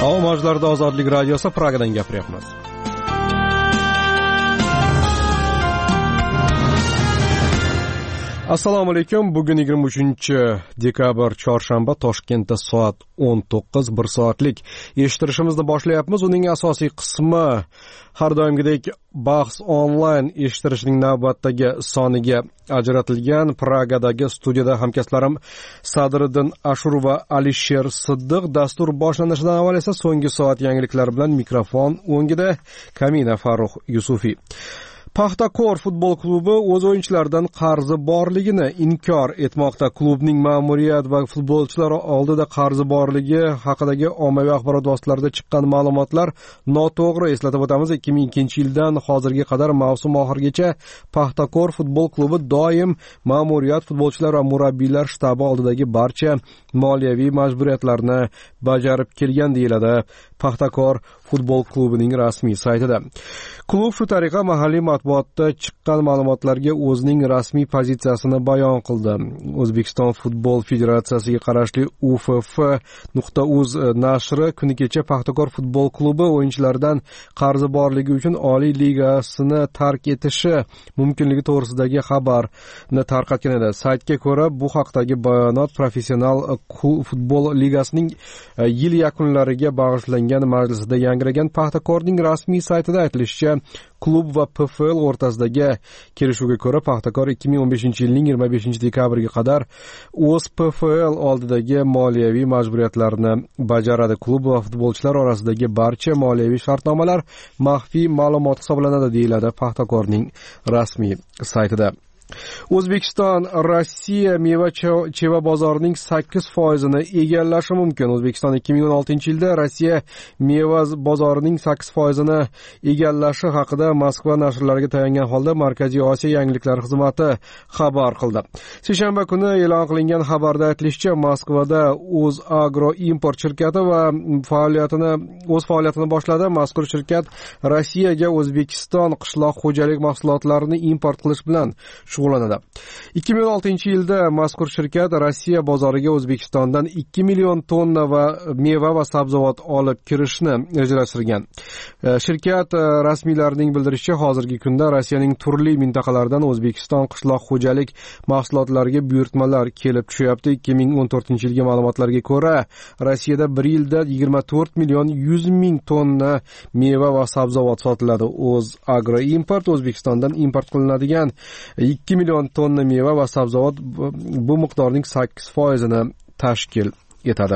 Ovozlarda Ozodlik radiosi Pragadan gapiryapmiz. Assalomu alaykum. Bugun 23-dekabr chorshanba, Toshkentda soat 19, 1 soatlik eshittirishimizni boshlayapmiz. Uning asosiy qismi har doimgidek bahs onlayn eshittirishning navbatdagi soniga ajratilgan. Pragadagi studiyada hamkasblarim Sadriddin Ashur va Alisher Siddiq. Dastur boshlanishidan avval esa so'nggi soat yangiliklari bilan mikrofon o'ngida Kamina Farruh Yusufiy. Paxtakor futbol klubi o'z o'yinchilaridan qarzi borligini inkor etmoqda. Klubning ma'muriyat va futbolchilar oldida qarzi borligi haqidagi ommaviy axborot vositalarida chiqqan ma'lumotlar noto'g'ri. Eslatib o'tamiz, 2002-yildan hozirga qadar mavsum oxirigacha Paxtakor futbol klubi doim ma'muriyat, futbolchilar va murabbiylar shtabi oldidagi barcha moliyaviy majburiyatlarni bajarib kelgan deyiladi Paxtakor futbol klubining rasmiy saytida. Klub shu tariqa mahalliy matbuotda chiqqan ma'lumotlarga o'zining rasmiy pozitsiyasini bayon qildi. O'zbekiston Futbol Federatsiyasiga qarashli uff.uz nashri kuni kecha Paxtakor futbol klubi o'yinchilaridan qarzi borligi uchun Oliy ligasini tark etishi mumkinligi to'g'risidagi xabarni tarqatgan edi. Saytga ko'ra, bu haqdagi bayonot Professional futbol ligasining yil yakunlariga bag'ishlangan majlisida yangragan. Paxtakorning rasmiy saytida aytilishicha, klub va PFL o'rtasidagi kelishuvga ko'ra Paxtakor 2015-yilning 25-dekabriga qadar o'z PFL oldidagi moliyaviy majburiyatlarini bajaradi. Klub va futbolchilar orasidagi barcha moliyaviy shartnomalar maxfiy ma'lumot hisoblanadi, deyiladi Paxtakorning rasmiy saytida. O'zbekiston Rossiya meva-cheva bozorining 8%ni egallashi mumkin. O'zbekiston 2016-yilda Rossiya meva bozorining 8%ni egallashi haqida Moskva nashrlariga tayangan holda Markaziy Osiyo yangiliklari xizmati xabar qildi. Seshanba kuni e'lon qilingan xabarda aytilishicha, Moskvada O'zagro import shirkati va o'z faoliyatini boshladi. Mazkur shirkat Rossiyaga O'zbekiston qishloq xo'jalik mahsulotlarini import qilish bilan shug'ullanadi. 2016-yilda mazkur shirkat Rossiya bozoriga O'zbekistondan 2 million tonna meva va sabzavot olib kirishni rejalashtirgan. Shirkat rasmiylarining bildirishicha, hozirgi kunda Rossiyaning turli mintaqalaridan O'zbekiston qishloq xo'jalik mahsulotlariga buyurtmalar kelib tushyapti. 2014-yilgi ma'lumotlarga ko'ra, Rossiyada bir yilda 24 million 100 ming tonna meva va sabzavot sotiladi. O'zagro import O'zbekistondan import qilinadigan 2 million tonna meva va sabzavot bu miqdorning 8%ni tashkil etadi.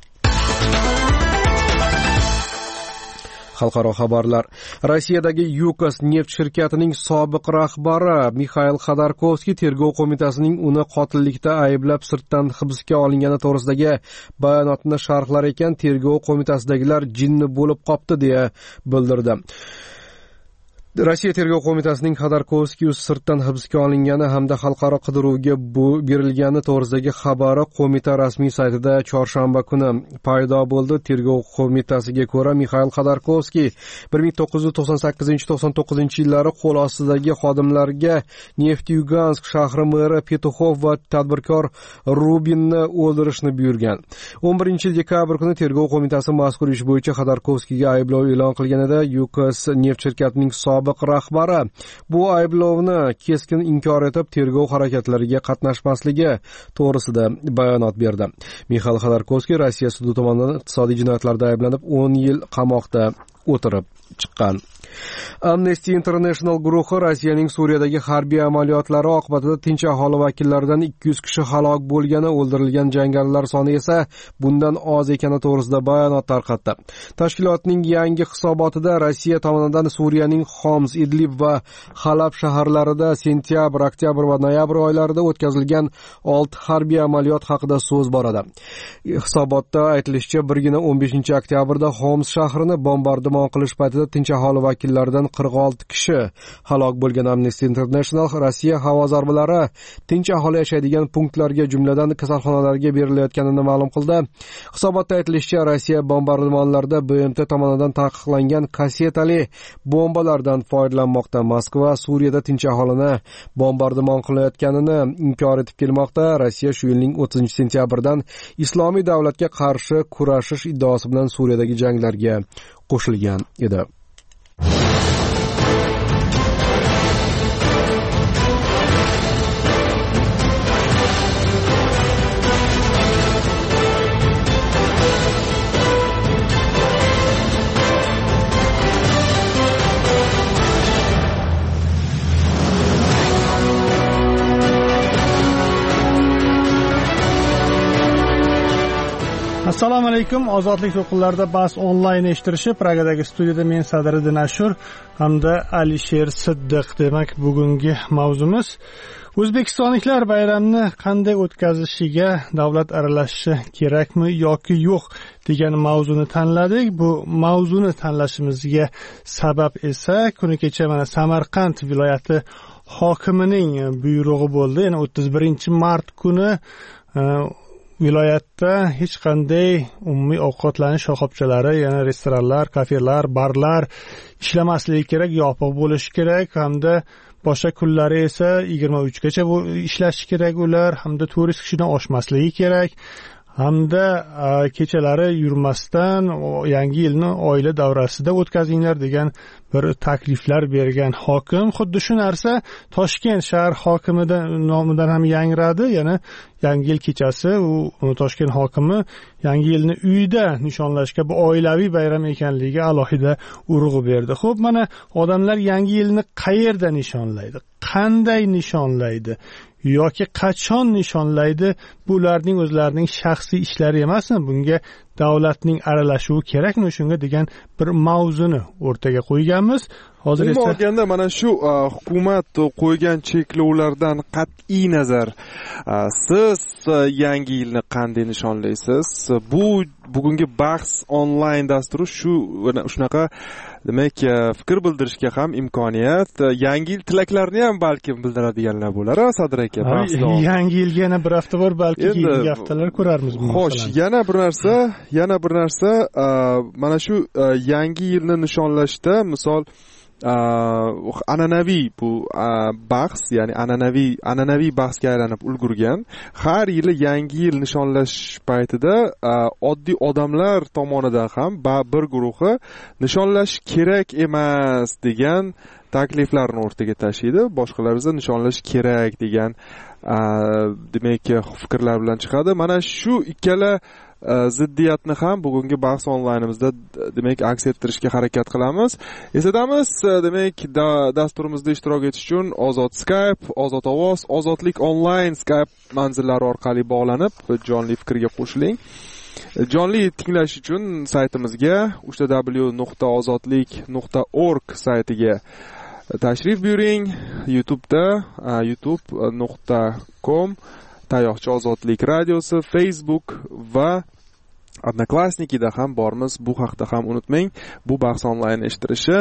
Xalqaro xabarlar. Rossiyadagi Yukos neft shirkatining sobiq rahbari Mixail Xodorkovskiy tergov qo'mitasining uni qotillikda ayblab sirtdan hibsga olingani to'g'risidagi bayonotni sharhlar ekan, tergov qo'mitasidagilar jinni bo'lib qopti deya bildirdi. Rossiya tergov qo'mitasining Xodorkovskiy sirtdan hibsga olingani hamda xalqaro qidiruvga berilgani to'g'risidagi xabari qo'mita rasmiy saytida chorshanba kuni paydo bo'ldi. Tergov qo'mitasiga ko'ra, Mixail Xodorkovskiy 1998-99-yillari qo'l ostidagi xodimlarga Neftyugansk shahri meri Petuxov va tadbirkor Rubinni o'ldirishni buyurgan. 11-dekabr kuni tergov qo'mitasi mazkur ish bo'yicha Xodorkovskiyga ayblov e'lon qilgan edi. Yukos neft shirkatining rahbari bu ayblovni keskin inkor etib, tergov harakatlariga qatnashmasligi to'g'risida bayonot berdi. Mixail Xodorkovskiy Rossiya sudi tomonidan iqtisodiy jinoyatlarda ayblanib 10 yil qamoqda o'tirib chiqqan. Amnesty International guruhi Rossiyaning Suriyadagi harbiy amaliyotlari oqibatida tinch aholi vakillaridan 200 kishi halok bo'lgani, o'ldirilgan jangarilar soni esa bundan oz ekani to'g'risida bayonot tarqatdi. Tashkilotning yangi hisobotida Rossiya tomonidan Suriyaning Xoms, Idlib va Halab shaharlarida sentyabr, oktyabr va noyabr oylarida o'tkazilgan 6 harbiy amaliyot haqida so'z boradi. Hisobotda aytilishicha, birgina 15-oktyabrda Xoms shahrini bombardimon qilish paytida tinch aholi vakillari vakillaridan 46 kishi halok bo'lgan. Amnesty International Rossiya havo zarbalari tinch aholi yashaydigan punktlarga, jumladan kasalxonalarga berilayotganini ma'lum qildi. Hisobotda aytilishicha, Rossiya bombardimonlarida BMT tomonidan taqiqlangan kassetali bombalardan foydalanmoqda. Moskva Suriyada tinch aholini bombardimon qilayotganini inkor etib kelmoqda. Rossiya shu yilning 30-sentyabridan Islomiy davlatga qarshi kurashish iddaosi bilan Suriyadagi janglarga qo'shilgan edi. Assalomu alaykum. Ozodlik to'lqinlarida bahs onlayn eshittirishi Pragadagi studiyada men Sadriddin Ashur hamda Alisher Siddiq. Demak, bugungi mavzumiz O'zbekistonliklar bayramni qanday o'tkazishiga davlat aralashishi kerakmi yoki yo'q degan mavzuni tanladik. Bu mavzuni tanlashimizga sabab esa kuni kecha mana Samarqand viloyati hokimining buyrug'i bo'ldi. Ya'ni 31-mart kuni viloyatda hech qanday umumiy ovqatlanish shoxobchalari, ya'ni restoranlar, kafelar, barlar ishlamasligi kerak, yopiq bo'lishi kerak hamda boshqa kunlari esa 23 gacha ishlashi kerak ular, hamda 400 kishidan oshmasligi kerak. Hamda kechalari yurmasdan yangi yilni oila davrasida o'tkazinglar degan bir takliflar bergan hokim. Xuddi shu narsa Toshkent shahar hokimidan nomidan ham yangradi. Ya'ni yangi yil kechasi u Toshkent hokimi yangi yilni uyda nishonlashga, bu oilaviy bayram ekanligiga alohida urg'u berdi. Xo'p, mana odamlar yangi yilni qayerda nishonlaydi? Qanday nishonlaydi? Yoki qachon nishonlaydi? Bularning o'zlarining shaxsiy ishlari emasmi? Bunga davlatning aralashuvi kerakmi? Shunga degan bir mavzuni o'rtaga qo'yganmiz. Hozir esa olganda mana shu hukumat qo'ygan cheklovlardan qat'iy nazar siz yangi yilni qanday nishonlaysiz? Bugungi bahs onlayn dasturi shunaqa, demak, fikr bildirishga ham imkoniyat, yangi yil tilaklarini ham balkim bildiradiganlar bo'lar, Sadir aka. Yangi yilga yana bir hafta bor, balki keyingi haftalar ko'rarmiz buni. Xo'sh, yana bir narsa, mana shu yangi yilni nishonlashda misol an'anaviy bu bahs, ya'ni an'anaviy bahsga aylanib ulgurgan. Har yili yangi yil nishonlash paytida oddiy odamlar tomonidan ham bir guruhi nishonlash kerak emas degan takliflarni o'rtaga tashlaydi. Boshqalar esa nishonlash kerak degan demak fikrlar bilan chiqadi. Mana shu ikkala ziddiyatni ham bugungi bahs onlaynimizda demak aks ettirishga harakat qilamiz. Eslatamiz, demak dasturimizda ishtirok etish uchun Ozod Skype, Ozod ovoz, Ozodlik onlayn Skype manzillari orqali bog'lanib jonli fikrga qo'shiling. Jonli tinglash uchun saytimizga www.ozodlik.org saytiga tashrif buyuring. YouTube'da youtube.com Tayoqcha Ozodlik radiosi, Facebook va Odnoklassnikida ham bormiz. Bu haqda ham unutmang. Bu bahs onlayn eshittirishi.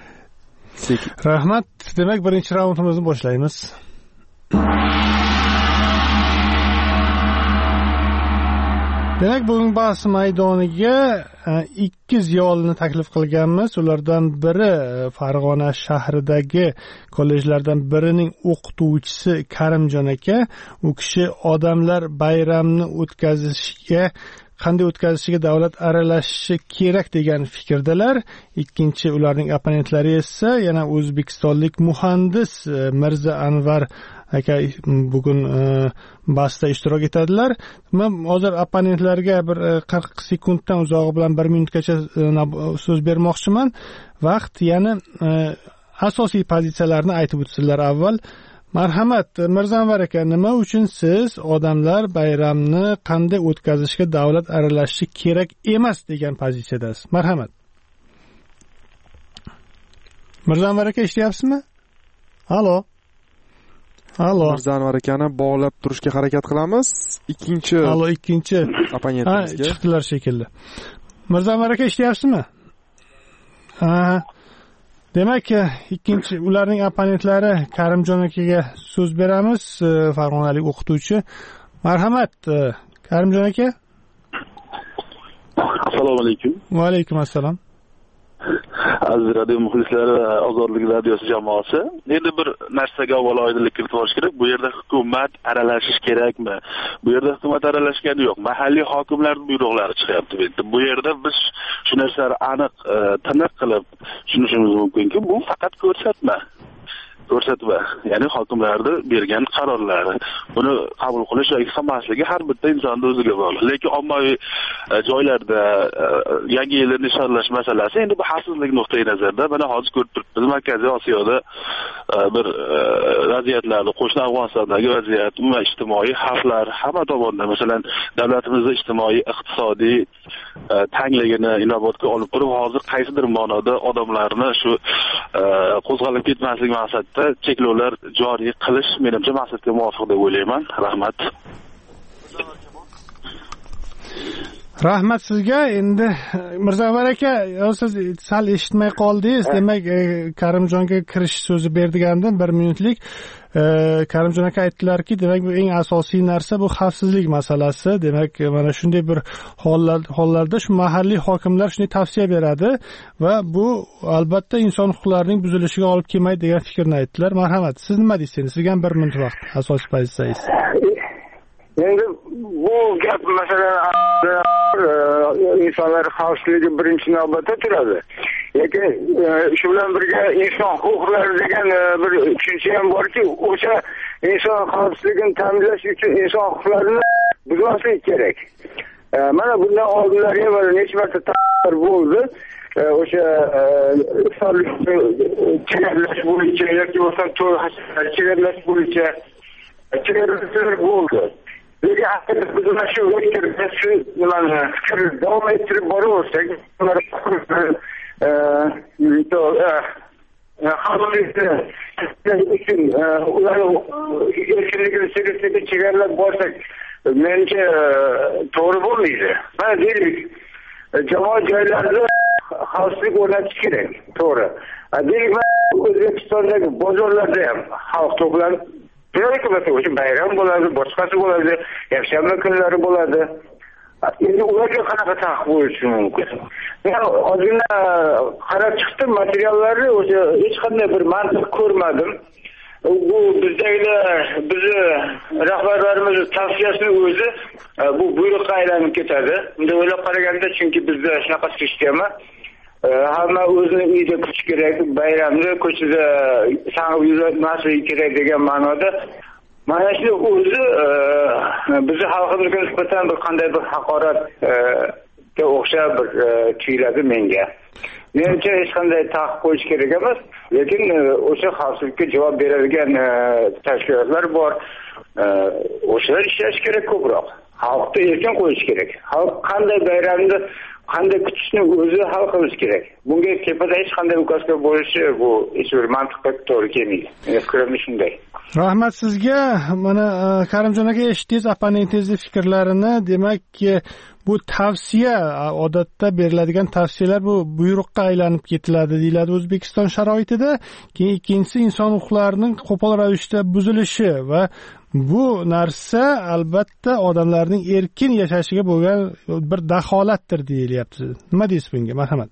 Rahmat. Demak, birinchi raundimizni boshlaymiz. Demak, bugun bahs maydoniga ikki ziyolini taklif qilganmiz. Ulardan biri Farg'ona shahridagi kollejlardan birining o'qituvchisi Karimjon aka. U kishi odamlar bayramni qanday o'tkazishiga davlat aralashishi kerak degan fikrdalar. Ikkinchi ularning opponentlari esa yana o'zbekistonlik muhandis Mirza Anvar aka bugun bahsda ishtirok etadilar. Men hozir opponentlarga bir 40 sekunddan uzog'i bilan 1 minutgacha so'z bermoqchiman. Vaqt, ya'ni asosiy pozitsiyalarni aytib o'tsinlar avval. Marhamat, Mirzanvar aka, nima uchun siz odamlar bayramni qanday o'tkazishga davlat aralashishi kerak emas degan pozitsiyadasiz? Marhamat. Mirzanvar aka, eshityapsizmi? Halo. Mirzanvar akani bog'lab turishga harakat qilamiz. Ikkinchi opponentimizga chiqdilar shekilli. Mirzanvar aka, eshityapsizmi? Demak, ikkinchi ularning opponentlari Karimjon akaga so'z beramiz. Farg'onalik o'qituvchi. Marhamat, Karimjon aka. Assalomu alaykum. Va alaykum assalom. Aziz radio muxlislari va Ozodlik radiosi jamoasi, endi bir narsaga avvalo oydinlik kiritish kerak. Bu yerda hukumat aralashish kerakmi? Bu yerda hukumat aralashgani yo'q. Mahalliy hokimlarning buyruqlari chiqyapti bu yerda. Bu yerda biz shu narsalarni aniq tiniq qilib tushunishimiz mumkinki, bu faqat ko'rsatma, ya'ni hokimlarning bergan qarorlari. Buni qabul qilish yoki qilmasligi har bitta insonning o'ziga bog'liq. Lekin ommaviy joylarda yangi yilni nishonlash masalasi endi bu xavfsizlik nuqtai nazaridan mana hozir ko'rib turibmiz. Markaziy Osiyoda bir vaziyatlarni, qo'shni Afg'onistondagi vaziyat, umuman ijtimoiy xavflar hamma tomondan, masalan, davlatimizning ijtimoiy, iqtisodiy tangligini inobatga olib turib, hozir qaysidir ma'noda odamlarni shu qo'zg'alib ketmaslik maqsadida cheklovlar joriy qilish menimcha maqsadga muvofiq deb o'ylayman. Rahmat sizga. Endi Mirzanvar aka, siz sal eshitmay qoldingiz. Demak, Karimjonga kirish so'zi berdigandim 1 minutlik. Karimjon aka aytdilarki, demak bu eng asosiy narsa bu xavfsizlik masalasi. Demak, mana shunday bir hollarda shu mahalliy hokimlar shunday tavsiya beradi va bu albatta inson huquqlarining buzilishiga olib kelmaydi degan fikrni aytdilar. Marhamat, siz nima deysiz? Sizga 1 minut vaqt, asosiy pozitsiyangiz. Endi bu gap masalan insonlar xavfsizligi birinchi navbatda turadi. Lekin shu bilan birga inson huquqlari degan bir tushuncha ham borki, o'sha inson xavfsizligini ta'minlash uchun inson huquqlarini buzmaslik kerak. Mana bundan oldinlari ham necha marta taqdir bo'ldi. O'sha chegarallash bo'yicha yoki bo'lmasa chegarallash bo'yicha chegaralar bo'ldi. Lekin biz mana shu nimani fikr davom ettirib boraversak, ularni erkinligini servisida chegaralab borsak, menimcha to'g'ri bo'lmaydi. Mana deylik, jamoat joylarida xavfsizlik o'rnatish kerak, to'g'ri. Deylik, O'zbekistondagi bozorlarda ham xalq to'planib o'sha bayram bo'ladi, boshqasi bo'ladi, yakshanba kunlari bo'ladi. Endi ularga qanaqa taqiq bo'lishi mumkin? Men ozgina qarab chiqdim materiallarni, o'sha hech qanday bir mantiq ko'rmadim. Bu bizni rahbarlarimiz tavsiyasining o'zi bu buyruqqa aylanib ketadi. Unda o'ylab qaraganda, chunki bizda shunaqa sistema hamma o'zini uyida kutish kerak, bayramda ko'chada sang'ib yurmasligi kerak degan ma'noda. Mana shu o'zi bizni xalqimizga nisbatan bir qanday bir haqoratga o'xshab bir tuyuladi menga. Menimcha hech qanday taqiq qo'yish kerak emas, lekin o'sha xavfsizlikka javob beradigan tashkilotlar bor. O'shalar ishlash kerak ko'proq. Xalqni erkin qo'yish kerak. Xalq qanday bayramni qanday kutishni o'zi hal qilish kerak. Bunga tepada hech qanday ukazka bo'lishi bu hech bir mantiqqa to'g'ri kelmaydi. Mening fikrim shunday. Rahmat sizga. Mana Karimjon aka, eshitdingiz opponentingizning fikrlarini. Demak, bu tavsiya, odatda beriladigan tavsiyalar bu buyruqqa aylanib ketiladi deyiladi O'zbekiston sharoitida. Keyin ikkinchisi inson huquqlarining qo'pol ravishda buzilishi va bu narsa albatta odamlarning erkin yashashiga bo'lgan bir daholatdir deyilyapti. Nima deysiz bunga? Marhamat.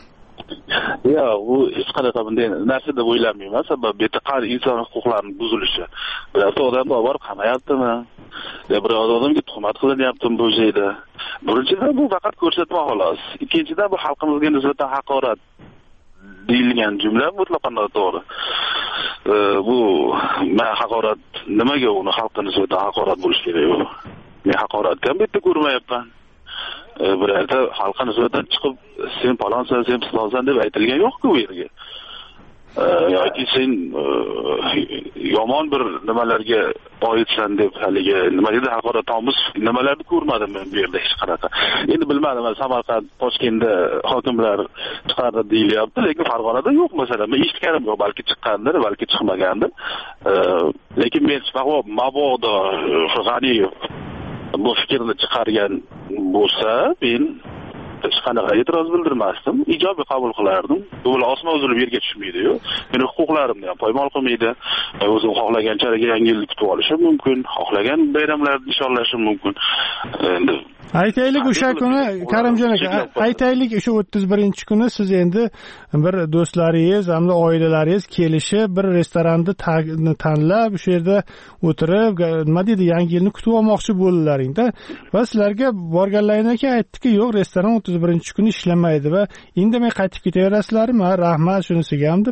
Bu hech qanaqa bunday narsa deb o'ylamayman. Sababi betaqar inson huquqlarining buzilishi. Birorta odamni olib qamayaptimi? Bir odamga tuhmat qilinyaptimi bu joyda? Birinchidan bu faqat ko'rsatma xolos. Ikkinchidan bu xalqimizga nisbatan haqorat deyilgan jumla mutlaqo noto'g'ri. Bu haqorat nimaga uni xalqqa nisbatan haqorat bo'lishi kerak? Men haqoratdan bitta ko'rmayapman. Birorta xalqqa nisbatan chiqib sen palonsan, sen pistonsan deb aytilgan yo'q-ku bu yerga. Yoki sen yomon bir nimalarga oidsan deb haligi nimaga haqoratomuz nimalarni ko'rmadim men bu yerda hech qanaqa. Endi bilmadim, Samarqand, Toshkentda hokimlar chiqardi deyilyapti, lekin Farg'onada yo'q masalan. Men eshitganim yo'q, balki chiqqandir, balki chiqmagandir. Lekin men mabodo G'aniyev bu fikrni chiqargan bo'lsa, men hech qanaqa e'tiroz bildirmasdim, ijobiy qabul qilardim. Bu bilan osmon uzilib yerga tushmaydi-yu. Meni huquqlarimni ham poymol qilmaydi. O'zim xohlaganchalik yangi yilni kutib olishim mumkin, xohlagan bayramlarni nishonlashim mumkin. Endi aytaylik o'sha kuni Karimjon aka, aytaylik o'sha 31-kuni siz endi bir do'stlaringiz hamda oilalaringiz kelishib bir restoranni tanlab o'sha yerda o'tirib nima deydi yangi yilni kutib olmoqchi bo'ldilaringda va sizlarga borganlaringdan keyin aytdiki yo'q, restoran 31-kuni ishlamaydi va indamay qaytib ketaverasizlarmi? Rahmat shunisiga ham deb.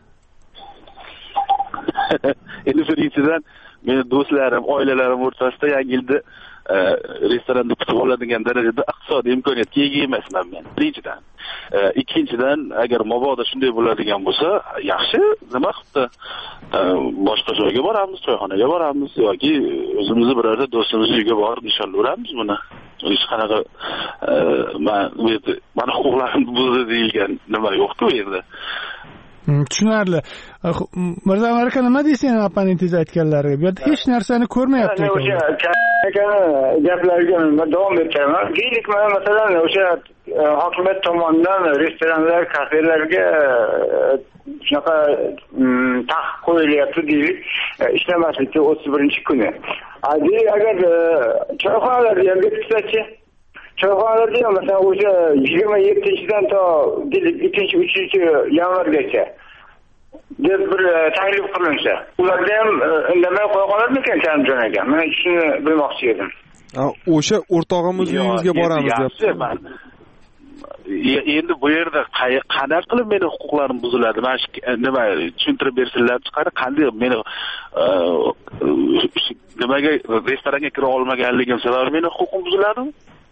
Endi birinchidan meni do'stlarim, oilalarim o'rtasida yangi yilda restoranda kutib oladigan darajada iqtisodiy imkoniyatga ega emasman men. Birinchidan. Ikkinchidan, agar mabodo shunday bo'ladigan bo'lsa, yaxshi, nima qilibdi? Boshqa joyga boramiz, choyxonaga boramiz yoki o'zimizni birorta do'stimizning uyiga borib nishonlayveramiz buni. Hech qanaqa mana huquqlarim buzdi deyilgan nima yo'q-ku bu yerda. Tushunarli. Mirzo aka nima deysiz opponentingiz aytganlariga? Bu yerda hech narsani ko'rmayapti ekan. O'sha gaplariga davom etaman. Deylik, masalan, o'sha hokimiyat tomonidan restoranlar, kafelarga shunaqa taqiq qo'yilyapti deylik, ishlamaslikka 31-kuni. Agar choyxonalarga ham bekitsachi, choyxonalarda ham masalan o'sha 27-dan to 2-3 yanvargacha deb bir taklif qilinsa, ularda ham indamay qo'ya qolarmikan Karimjon aka? Men shuni bilmoqchi edim. O'sha o'rtog'imiz uyimizga boramiz debdi. Endi bu yerda qanaqa qilib meni huquqlarim buziladi? Mana shu nima tushuntirib bersinlar chiqadi, qanday meni nimaga restoranga kira olmaganligim sabab meni huquqim buziladimi?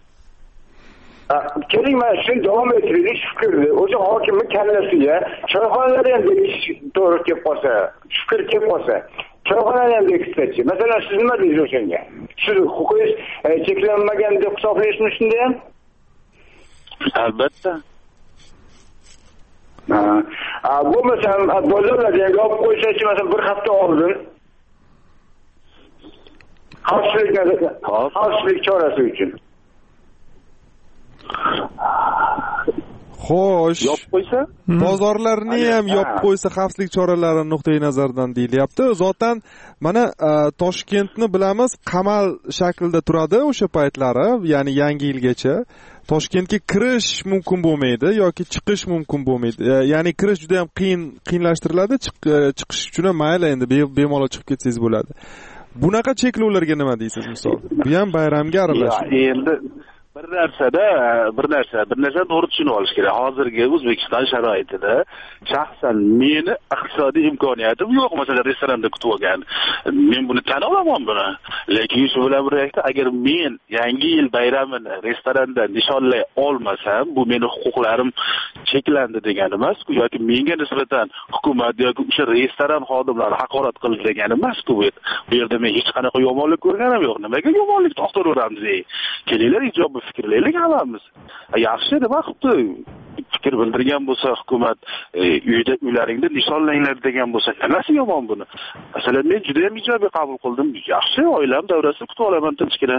Keling, mana shuni davom ettirdik fikrni. O'sha hokimning kallasiga choyxonalar ham to'g'ri kelib qolsa, fikr kelib qolsa, choyxonalar ham bekitsachi. Masalan, siz nima deysiz o'shanga? Siz huquqingiz cheklanmagan deb hisoblaysizmi shunda ham? Albatta. Bu masalan bozorlarga yopib qo'ysachi, masalan bir hafta oldin xavfsizlik chorasi uchun. Xo'sh, yopib qo'ysa, bozorlarni ham yopib qo'ysa xavfsizlik choralari nuqtai nazaridan deyilyapti. Zotan mana Toshkentni bilamiz, qamal shaklida turadi o'sha paytlari, ya'ni yangi yilgacha. Toshkentga kirish mumkin bo'lmaydi yoki chiqish mumkin bo'lmaydi. Ya'ni kirish juda ham qiyinlashtiriladi, chiqish uchun ham mayli endi bemalol chiqib ketsangiz bo'ladi. Bunaqa cheklovlarga nima deysiz misol? Bu ham bayramga aralashadi. Endi bir narsa to'g'ri tushunib olish kerak. Hozirgi O'zbekiston sharoitida shaxsan meni iqtisodiy imkoniyatim yo'q, masalan, restoranda kutib olgan. Men buni tan olaman buni. Lekin shu bilan birga agar men yangi yil bayramini restoranda nishonlay olmasam, bu meni huquqlarim cheklandi degani emas-ku, yoki menga nisbatan hukumat yoki o'sha restoran xodimlari haqorat qildi degani emas-ku. Bu yerda men hech qanaqa yomonlik ko'rganim yo'q. Nimaga yomonlik to'xtataveramiz? Kelinglar, ijobiy fikrlaylik hammamiz. Yaxshi nima qilibdi? Fikr bildirgan bo'lsa hukumat, uylaringda nishonlanglar degan bo'lsa, nasi yomon buni? Masalan, men juda ham ijobiy qabul qildim. Yaxshi, oilam davrasida kutib olaman tinchgina.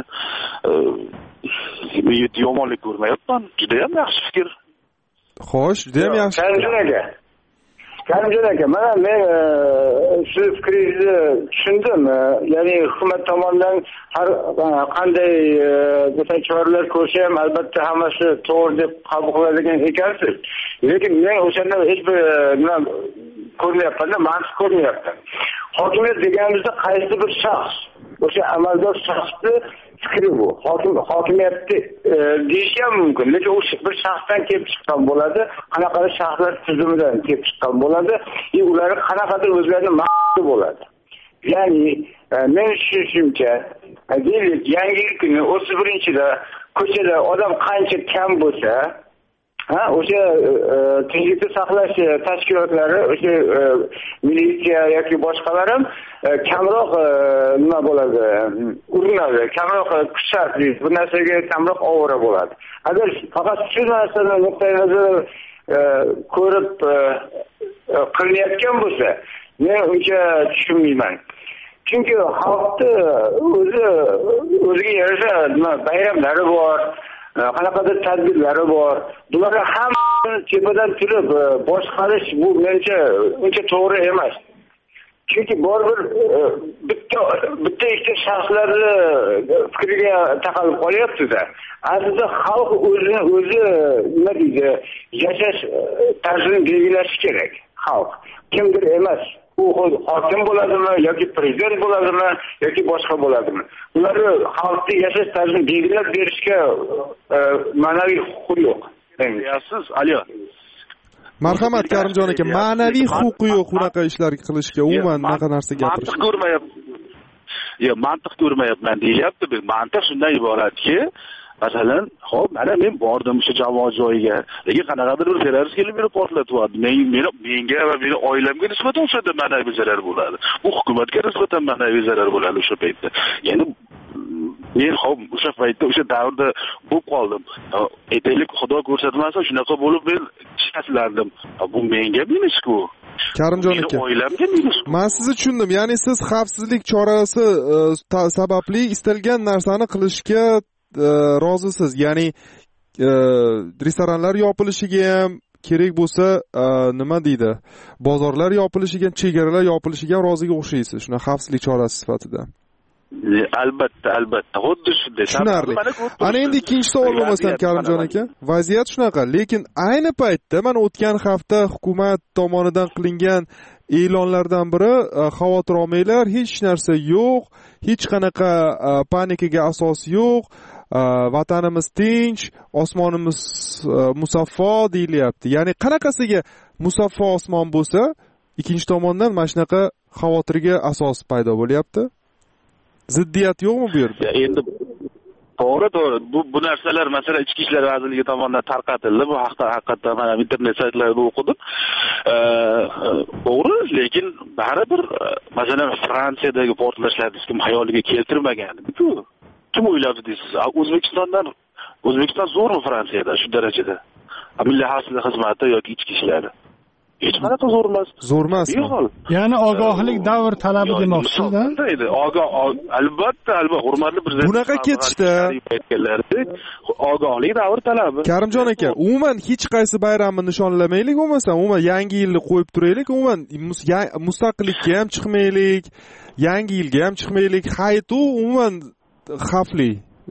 Men yomonlik ko'rmayapman. Juda ham yaxshi fikr. Xo'sh, juda ham yaxshi. Karimjon aka, mana men shu fikringizni tushundim. Ya'ni hukumat tomonidan har qanday choralar ko'rsa ham albatta hammasi to'g'ri deb qabul qiladigan ekansiz. Lekin men o'shanda hech bir nima ko'rmayapman, mantiq ko'rmayapman. Hokimiyat deganimizda qaysi bir shaxs, o'sha amaldor shaxsni fikri bu. Hokimiyatni deyish ham mumkin. Lekin u bir shaxsdan kelib chiqqan bo'ladi, qanaqadir shaxslar tizimidan kelib chiqqan bo'ladi, ular qanaqadir o'zlarining maqsadi bo'ladi. Ya'ni men tushunishimcha, deylik, yangi yil kuni 31-da ko'chada odam qancha kam bo'lsa, o'sha tinchlikni saqlash tashkilotlari, o'sha militsiya yoki boshqalar ham kamroq nima bo'ladi, urinadi, kamroq kuch sarflaydi, bu narsaga kamroq ovora bo'ladi. Agar faqat shu narsani nuqtai nazar ko'rib qilinayotgan bo'lsa, men uncha tushunmayman. Chunki xalqni o'ziga yarasha bayramlari bor, qanaqadir tadbirlari bor. Bularni hammasini tepadan turib boshqarish bu menimcha uncha to'g'ri emas. Chunki baribir bitta ikkita shaxslarni fikriga taqalib qolyapti-da. Aslida xalq o'zi nima deydi, yashash tarzini belgilashi kerak. Xalq kimdir emas. U hokim bo'ladimi yoki prezident bo'ladimi yoki boshqa bo'ladimi? Ularni xalqning yashash tarzini belgilab berishga ma'naviy huquqi yo'q. Siz Aliyo, marhamat Karimjon aka, ma'naviy huquqi yo'q unaqa ishlar qilishga, umuman unaqa narsa gapirish. Mantiq ko'rmayapman deyapti. Mantiq shundan iboratki, masalan, xo'p, mana men bordim o'sha jamoat joyiga. Lekin qanaqadir bir terrorist kelib meni portlatyapti. Menga va meni oilamga nisbatan o'shada ma'naviy zarar bo'ladi. Bu hukumatga nisbatan ma'naviy zarar bo'ladi o'sha paytda. Ya'ni men xo'p o'sha paytda o'sha davrda bo'lib qoldim. Aytaylik, xudo ko'rsatmasa shunaqa bo'lib men shikastlandim. Bu menga minus-ku. Karimjon aka, men sizni tushundim. Ya'ni siz xavfsizlik chorasi sababli istalgan narsani qilishga rozisiz. Ya'ni restoranlar yopilishiga ham kerak bo'lsa, nima deydi, bozorlar yopilishiga, chegaralar yopilishiga ham roziga o'xshaysiz. Shuna xavfsizlik chorasi sifatida. Albatta, xuddi shunday. Tushunarli. Ana endi ikkinchi savol bo'lmasam Karimjon aka, vaziyat shunaqa, lekin ayni paytda mana o'tgan hafta hukumat tomonidan qilingan e'lonlardan biri, xavotir olmanglar, hech narsa yo'q, hech qanaqa panikaga asos yo'q, vatanimiz tinch, osmonimiz musaffo deyilyapti. Ya'ni qanaqasiga musaffo osmon bo'lsa, ikkinchi tomondan mana shunaqa xavotirga asos paydo bo'lyapti? Ziddiyat yo'qmi bu yerda? Endi to'g'ri. Bu narsalar masalan Ichki ishlar vazirligi tomonidan tarqatildi. Bu haqda haqiqatdan men internet saytlarida o'qidim. To'g'ri, lekin baribir masalan Fransiyadagi portlashlarni hech kim xayoliga keltirmagan-ku. Kim o'ylabdi deysiz? O'zbekiston zo'rmi Fransiyada shu darajada? Milliy xavfsizlik xizmati yoki ichki ishlari hech qanaqa zo'r emas. Zo'r emasmi? Ya'ni ogohlik davr talabi demoqchisiz-da? Albatta, hurmatli prezident. Bunaqa ketishda ogohlik davr talabi. Karimjon aka, umuman hech qaysi bayramni nishonlamaylik, bo'lmasa umuman yangi yilni qo'yib turaylik, umuman mustaqillikka ham chiqmaylik, yangi yilga ham chiqmaylik. Hayit umuman xavfli.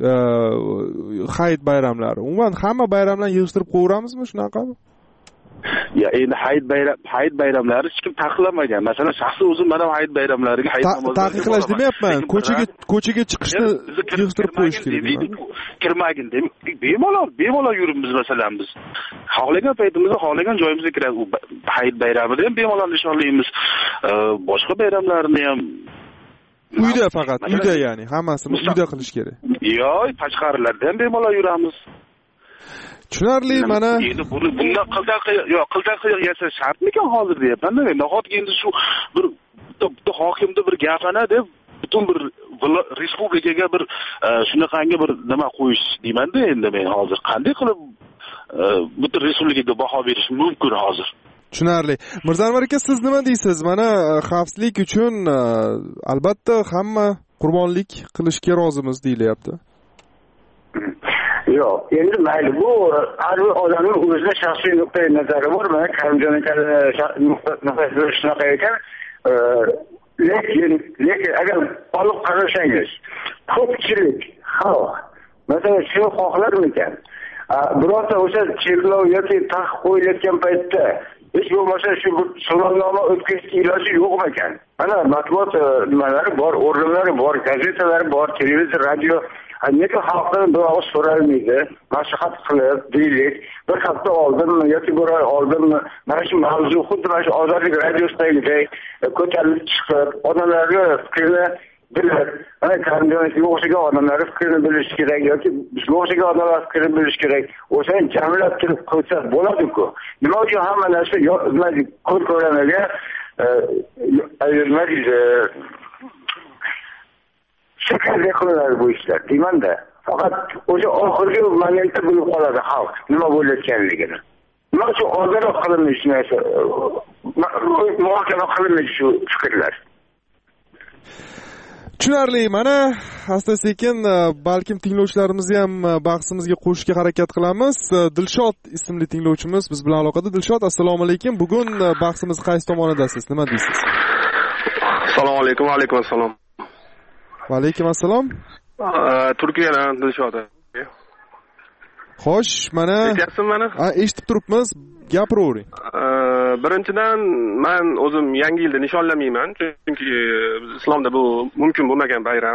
Hayit bayramlari. Umuman hamma bayramlarni yig'ishtirib qo'yramizmi, shunaqami? Endi hayit bayramlari hech kim taqiqlamagan. Masalan, shaxsiy o'zim mana hayit bayramlariga hayit namozlariga taqiqlash demayapman. Ko'chaga chiqishni yig'ishtirib qo'yish kerak. Kirmagin demak, bemalol yuribmiz masalan biz. Xohlagan paytimizda, xohlagan joyimizga kiramiz. Hayit bayramida ham bemalol nishonlaymiz. Boshqa bayramlarni ham uyda, faqat uyda, ya'ni hammasini uyda qilish kerak. Tashqarilarda ham bemalol yuramiz. Tushunarli. Mana endi bundan qildan qiyoq yasash shartmikan hozir deyapman-da. Nahotki endi shu bir hokimni bir gapana deb butun bir respublikaga bir shunaqangi bir nima qo'yish deyman-da. Endi men hozir qanday qilib butun respublikaga baho berish mumkin hozir? Tushunarli. Mirzanvar aka, siz nima deysiz? Mana xavfsizlik uchun albatta hamma qurbonlik qilishga rozimiz deyilyapti. Yo'q, endi mayli, bu har bir odamning o'zining shaxsiy nuqtai nazari bor. Mana Karimjon akaning nuqtai shunaqa ekan. Lekin agar olib qarasangiz, ko'pchilik xalq masalan shuni xohlarmikan? Bironta o'sha cheklov yoki taqiq qo'yilayotgan paytda hech bo'lmasa shu so'rovnoma o'tkazishga iloji yo'qmi ekan? Mana matbuot nimalari bor, organlari bor, gazetalar bor, televideniya, radio. Nega xalqdan bir og'iz so'ralmaydi? Maslahat qilib, deylik, bir hafta oldinmi yoki bir oy oldinmi mana shu mavzu xuddi mana shu ozodlik radiosidagidek ko'tarilib chiqib, odamlarga fikrini bilib, mana Karimjonga o'xshagan odamlar fikrini bilish kerak yoki bizga o'xshagan odamlar fikrini bilish kerak. O'shani jamlab turib qo'ysa bo'ladi-ku. Nima uchun hamma narsa ko'rko'ranaga nima deydi? Shakar qilinadi bu ishlar, deyman-da. Faqat o'sha oxirgi momentda bilib qoladi xalq nima bo'layotganligini. Nima uchun oldinroq qilinmaydi shu narsa? Muhokama qilinmaydi shu fikrlar. Tushunarli. Mana asta sekin balkim tinglovchilarimizni ham bahsimizga qo'shishga harakat qilamiz. Dilshod ismli tinglovchimiz biz bilan aloqada. Dilshod, assalomu alaykum. Bugun bahsimiz qaysi tomonidasiz? Nima deysiz? Assalomu alaykum. Va alaykum assalom. Va alaykum assalom. Turkiyadan Dilshod. Xo'sh, mana eshityapsizmi meni? Eshitib turibmiz. Gapiravering. Birinchidan men o'zim yangi yilda nishonlamayman, chunki islomda bu mumkin bo'lmagan bayram.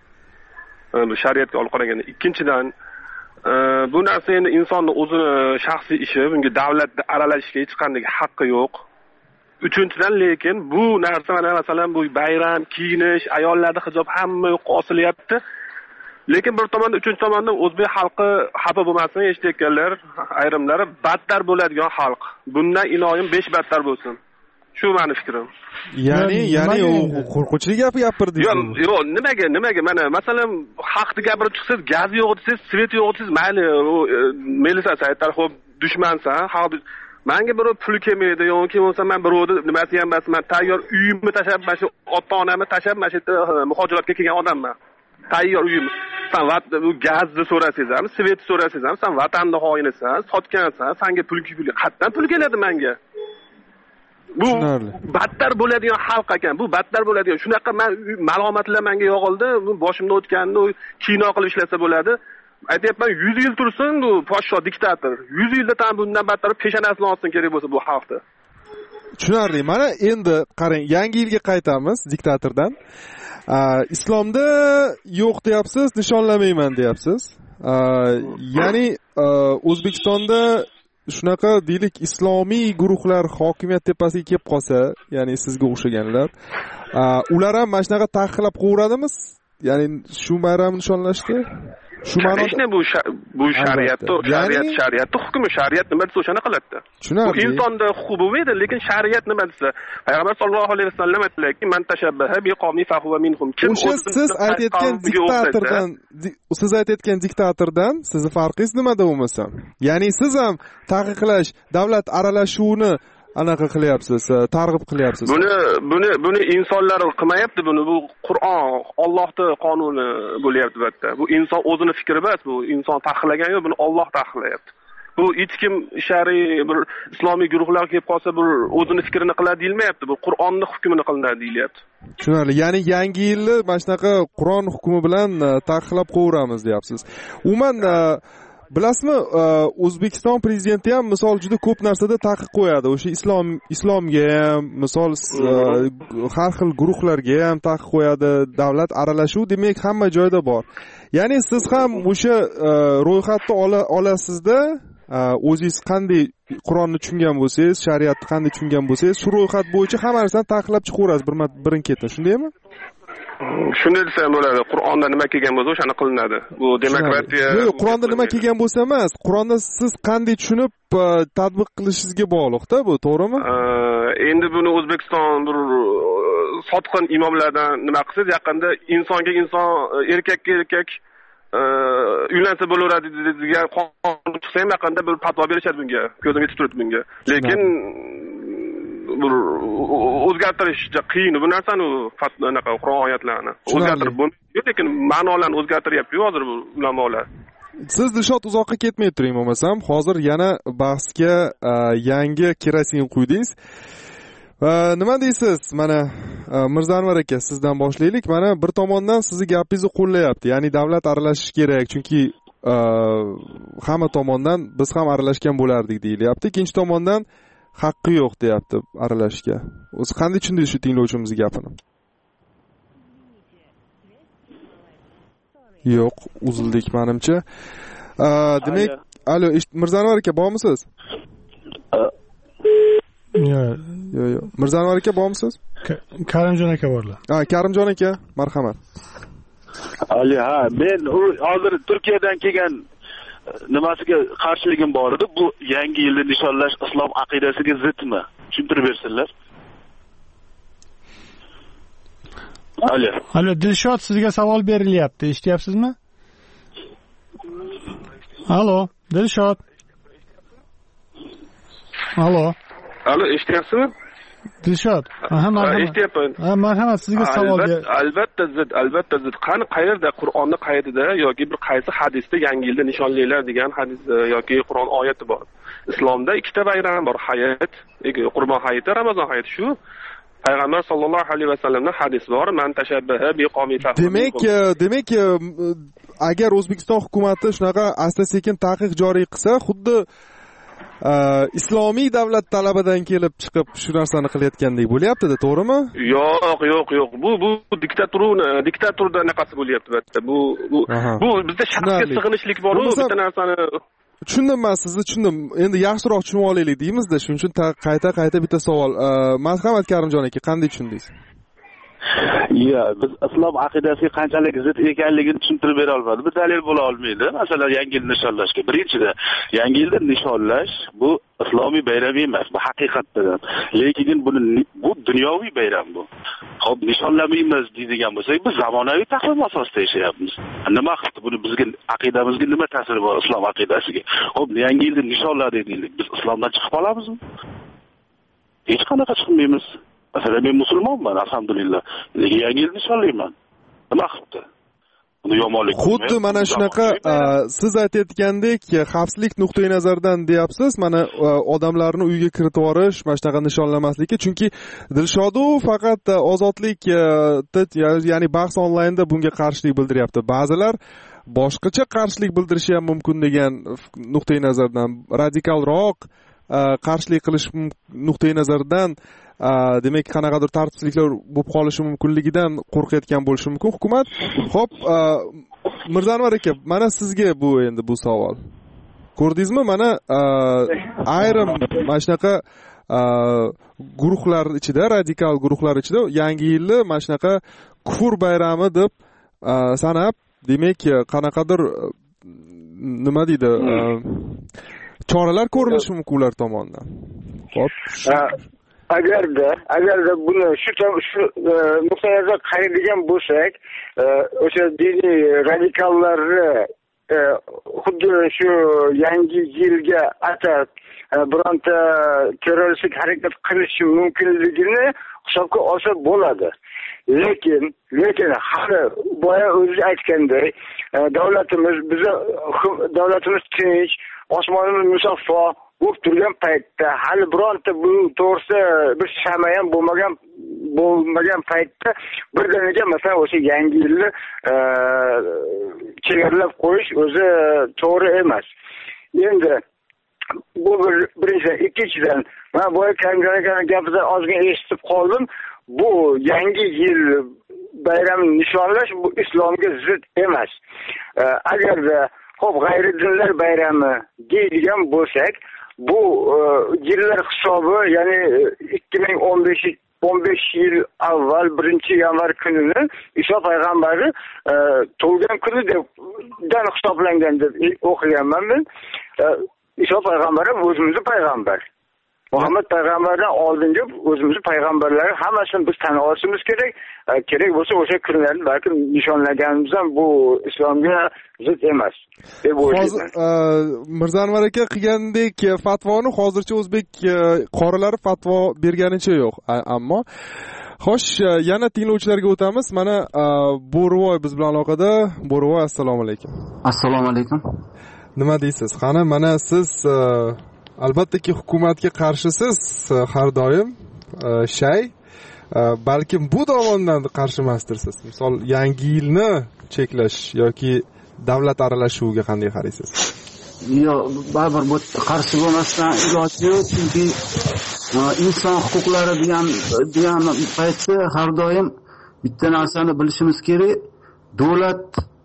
Bu shariatga olib qaraganda. Ikkinchidan bu narsa endi insonning o'zini shaxsiy ishi, bunga davlatda aralashishga hech qanday haqqi yo'q. Uchinchidan lekin bu narsa mana masalan bu bayram, kiyinish, ayollarda hijob hamma yo'qqa osilyapti. Lekin bir tomonda, uchinchi tomonda o'zbek xalqi xafa bo'lmasin, eshitayotganlar ayrimlari battar bo'ladigan xalq. Bundan iloyim 5 battar bo'lsin. Shu meni fikrim. Ya'ni u qo'rqinchli gap gapirdingiz. Yo'q, nimaga? Mana masalan haqni gapirib chiqsangiz, gaz yo'q desiz, svet yo'q desiz, mayli, melisasi aytar, xo'p, dushmansan, menga birov pul kelmaydi, yo'q bo'lsa men birovni nimasi ham emas, men tayyor uyimni tashlab, mana shu ota-onamni tashlab, mana shu yerda muhojiratga kelgan odamman. Tayyor uyim. Sen bu gazni so'rasangiz ham, svetni so'rasangiz ham, sen vatanni xoinisan, sotgansan, senga pul qatdan pul keladi menga? Bu battar bo'ladigan xalq ekan. Bu battar bo'ladigan. Shunaqa malomatlar menga yog'ildi. Bu boshimdan o'tganini kino qilib ishlasa bo'ladi. Aytayapman, 100 yil tursin bu podsho diktator. 100 yilda ham bundan battar peshonasini olsin kerak bo'lsa bu xalqni. Tushunarli. Mana endi qarang, yangi yilga qaytamiz diktatordan. Islomda yo'q deyapsiz, nishonlamayman deyapsiz. Ya'ni O'zbekistonda shunaqa deylik islomiy guruhlar hokimiyat tepasiga kelib qolsa, ya'ni sizga o'xshaganlar, ular ham mana shunaqa taqiqlab qo'yradimiz? Ya'ni shu bayramni nishonlashga? Shu ma'noda bu shariat hukmi, shariat nima desa o'shani qiladi. Bu insonda huquq bo'lmaydi, lekin shariat nima desa, payg'ambar sollallohu alayhi vasallam aytdilarki, "Man tashabbaha biqawmin fahuva minhum." Kim siz aytayotgan diktatordan sizni farqingiz nimada bo'lmasa? Ya'ni siz ham taqiqlash, davlat aralashuvini anaqa qilyapsiz, targ'ib qilyapsiz. Buni insonlar qilmayapti buni. Bu Qur'on, Allohning qonuni bo'lyapti bu yerda. Bu inson o'zini fikri emas, bu inson taqiqlagan yo'q, buni Alloh taqiqlayapti. Bu hech kim shariy bir islomiy guruhlar kelib qolsa, bir o'zini fikrini qiladi deyilmayapti. Bu Qur'onning hukmini qilinadi deyilyapti. Tushunarli. Ya'ni yangi yilni mana shunaqa Qur'on hukmi bilan taqiqlab qo'yamiz deyapsiz. Umuman bilasizmi, O'zbekiston prezidenti ham misol juda ko'p narsada taqiq qo'yadi. O'sha islomga ham, misol har xil guruhlarga ham taqiq qo'yadi. Davlat aralashuv demak hamma joyda bor. Ya'ni siz ham o'sha ro'yxatni olasizda, o'zingiz qanday Qur'onni tushungan bo'lsangiz, shariatni qanday tushungan bo'lsangiz, shu ro'yxat bo'yicha hamma narsani taqiqlab chiqaverasiz birin-ketin, shundaymi? Shunday desam bo'ladi. Qur'onda nima kelgan bo'lsa, o'shani qilinadi. Bu demokratiya. Yo'q, Qur'onda nima kelgan bo'lsa emas, Qur'onni siz qanday tushunib tatbiq qilishingizga bog'liq-da, bu to'g'rimi? Endi buni O'zbekiston bir sotqin imomlardan nima qilsangiz, yaqinda insonga inson, erkakka erkak uylansa bo'laveradi degan qonun chiqsa ham yaqinda bir fatvo berishadi bunga. Ko'zim yetib turibdi bunga. Lekin bir o'zgartirish qiyin bu narsani, anaqa Qur'on oyatlarini o'zgartirib bo'lmaydi, lekin ma'nolarni o'zgartiryapti hozir bu ulamolar. Siz Dilshod uzoqqa ketmay turing bo'lmasam, hozir yana bahsga yangi kerosin quydingiz. Nima deysiz? Mana Mirzanvar aka, sizdan boshlaylik. Mana bir tomondan sizni gapingizni qo'llayapti. Ya'ni davlat aralashishi kerak, chunki hamma tomondan biz ham aralashgan bo'lardik deyilyapti. Ikkinchi tomondan haqqi yo'q deyapti aralashishga. O'zi qanday tushundingiz shu tinglovchimizning gapini? Yo'q, uzildik menimcha. Demak, alo, Mirzanvar aka, bormisiz? Yo'q. Mirzanvar aka, bormisiz? Karimjon aka borlar. Karimjon aka, marhamat. Men hozir Turkiyadan kelgan nimasiga qarshiligim bor edi. Bu yangi yilni nishonlash islom aqidasiga zidmi? Tushuntirib bersinlar. Alo, Dilshod, sizga savol berilyapti. Eshityapsizmi? Alo, Dilshod. Alo, eshityapsizmi? Dilshod, eshityapman. Marhamat, sizga savolga. Albatta zid. Qani qayerda Qur'onni qayerda yoki bir qaysi hadisda Yangi yilda nishonlaylar degan hadis yoki Qur'on oyati bor. Islomda ikkita bayram bor, Hayit, Qurbon hayiti, Ramazon hayiti shu. Payg'ambar sollallohu alayhi vasallamdan hadis bor. Man tashabbaha biqomi fahu. Demak, agar O'zbekiston hukumati shunaqa asta-sekin taqiq joriy qilsa, xuddi islomiy davlat talabadan kelib chiqib shu narsani qilayotgandek bo'lyapti-da, to'g'rimi? Yo'q. Bu diktaturda anaqasi bo'lyapti albatta. Bu bizda shaxsga sig'inishlik bor-ku, bitta narsani tushundim men sizni, tushundim. Endi yaxshiroq tushunib olaylik deymiz-da, shuning uchun qayta bitta savol. Marhamat Karimjon aka, qanday tushundingiz? Biz islom aqidasiga qanchalik zid ekanligini tushuntirib bera olmadi. Bir dalil bo'la olmaydi. Masalan, Yangi yil nishonlashga. Birinchidan, Yangi yilda nishonlash bu islomiy bayram emas, bu haqiqatdan. Lekin bu dunyoviy bayram bu. Xo'p, nishonlamaymiz deydigan bo'lsak, biz zamonaviy taqvim asosida yashayapmiz. Nima qildi buni bizga aqidamizga nima ta'siri bor islom aqidasiga? Xo'p, Yangi yilda nishonladik deylik. Biz islomdan chiqib qolamizmi? Hech qanaqa chiqmaymiz. Masalan, men musulmonman, alhamdulillah. Lekin Yangi yilni nishonlayman. Nima qildi? Buni yomonlik. Xuddi mana shunaqa siz aytayotgandek, xavfsizlik nuqtai nazaridan deyapsiz, mana odamlarni uyga kiritib yuborish, mana shunaqa nishonlamasligi, chunki Dilshodu faqat ozodlik, ya'ni bahs onlaynda bunga qarshilik bildiryapti. Ba'zilar boshqacha qarshilik bildirishi ham mumkin degan nuqtai nazardan, radikalroq qarshilik qilish nuqtai nazaridan, demak qanaqadir tartibsizliklar bo'lib qolishi mumkinligidan qo'rqayotgan bo'lishi mumkin hukumat. Xo'p, Mirzanvar aka, mana sizga bu savol. Ko'rdingizmi? Mana ayrim mana shunaqa guruhlar ichida, radikal guruhlar ichida Yangi yilni mana shunaqa kufr bayrami deb sanab, demak qanaqadir nima deydi, choralar ko'rilishi mumkin ular tomonidan. Xo'p. Agarda buni shu nuqtai nazar qaraydigan bo'lsak, o'sha diniy radikallarni xuddi shu Yangi yilga atab bironta terroristik harakat qilishi mumkinligini hisobga olsa bo'ladi. Lekin hali boya o'zi aytganday, davlatimiz tinch, osmonimiz musaffo bo'lib turgan paytda, hali bironta bu to'g'risida bir shama ham bo'lmagan paytda birdaniga masalan o'sha Yangi yilni chegaralab qo'yish o'zi to'g'ri emas. Endi bu birinchidan, ikkinchidan men boya Karimjon gapidan ozgina eshitib qoldim. Bu Yangi yil bayramini nishonlash bu islomga zid emas. Agarda xo'p, g'ayridinlar bayrami deydigan bo'lsak, bu yillar hisobi, ya'ni 2015 yil avval 1-yanvar kunini Iso payg'ambari tug'ilgan kuni debdan hisoblangan deb o'qiganman men. Iso payg'ambari o'zimizning payg'ambar. Muhammad payg'ambardan oldingi o'zimizning payg'ambarlar hammasini biz tan olishimiz kerak. Kerak bo'lsa o'sha kunlarni balki nishonlaganimiz ham bu islomga zid emas deb o'ylayman. Mirzanvar aka qilgandek fatvoni hozircha o'zbek qorilari fatvo berganicha yo'q. Ammo xo'sh, yana tinglovchilarga o'tamiz. Mana Bo'rivoy biz bilan aloqada. Bo'rivoy, assalomu alaykum. Assalomu alaykum. Nima deysiz? Qani, mana siz albattaki hukumatga qarshisiz har doim, balkim bu tomondan qarshi emasdirsiz. Misol Yangi yilni cheklash yoki davlat aralashuviga qanday qaraysiz? Yo'q, baribir bu qarshi bo'lmasdan iloji yo'q, chunki inson huquqlari degan paytda har doim bitta narsani bilishimiz kerak. Davlat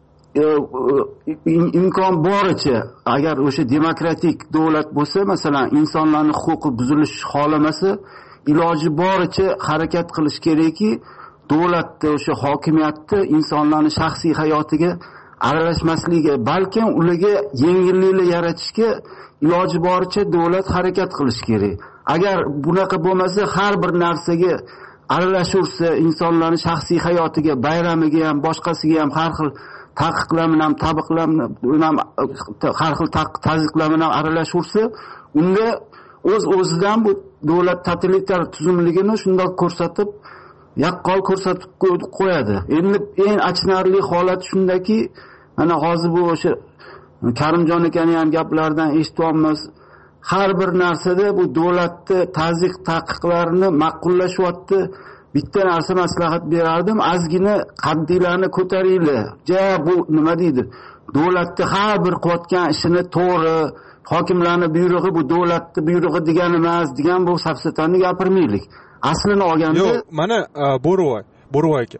imkon boricha, agar o'sha demokratik davlat bo'lsa, masalan, insonlarning huquqi buzilish xohlamasa, iloji boricha harakat qilish kerakki, davlatda o'sha hokimiyatda insonlarning shaxsiy hayotiga aralashmasligi, balkim ularga yengilliklar yaratishga iloji boricha davlat harakat qilish kerak. Agar bunaqa bo'lmasa, har bir narsaga aralashursa, insonlarning shaxsiy hayotiga, bayramiga ham, boshqasiga ham har xil taqiqlarni ham, tabiqlarni ham, har xil taqiqlarni ham aralashursa, unda o'zidan bu davlat totalitar tuzumligini shundoq ko'rsatib yaqqol ko'rsatib qo'yadi. Endi eng achinarli holat shundaki, mana hozir bu o'sha Karimjon akaning ham gaplaridan eshityapmiz. Har bir narsada bu davlatni ta'ziq taqiqlarini ma'qullashyapti. Bitta narsa maslahat berardim, ozgina qaddinglarni ko'taringlar. Bu nima deydi? Davlatni har bir qilayotgan ishini to'g'ri, hokimlarning buyrug'i bu davlatning buyrug'i degani emas, degan bu safsatani gapirmaylik. Aslini olganda yo'q, mana Bo'ro'voy aka.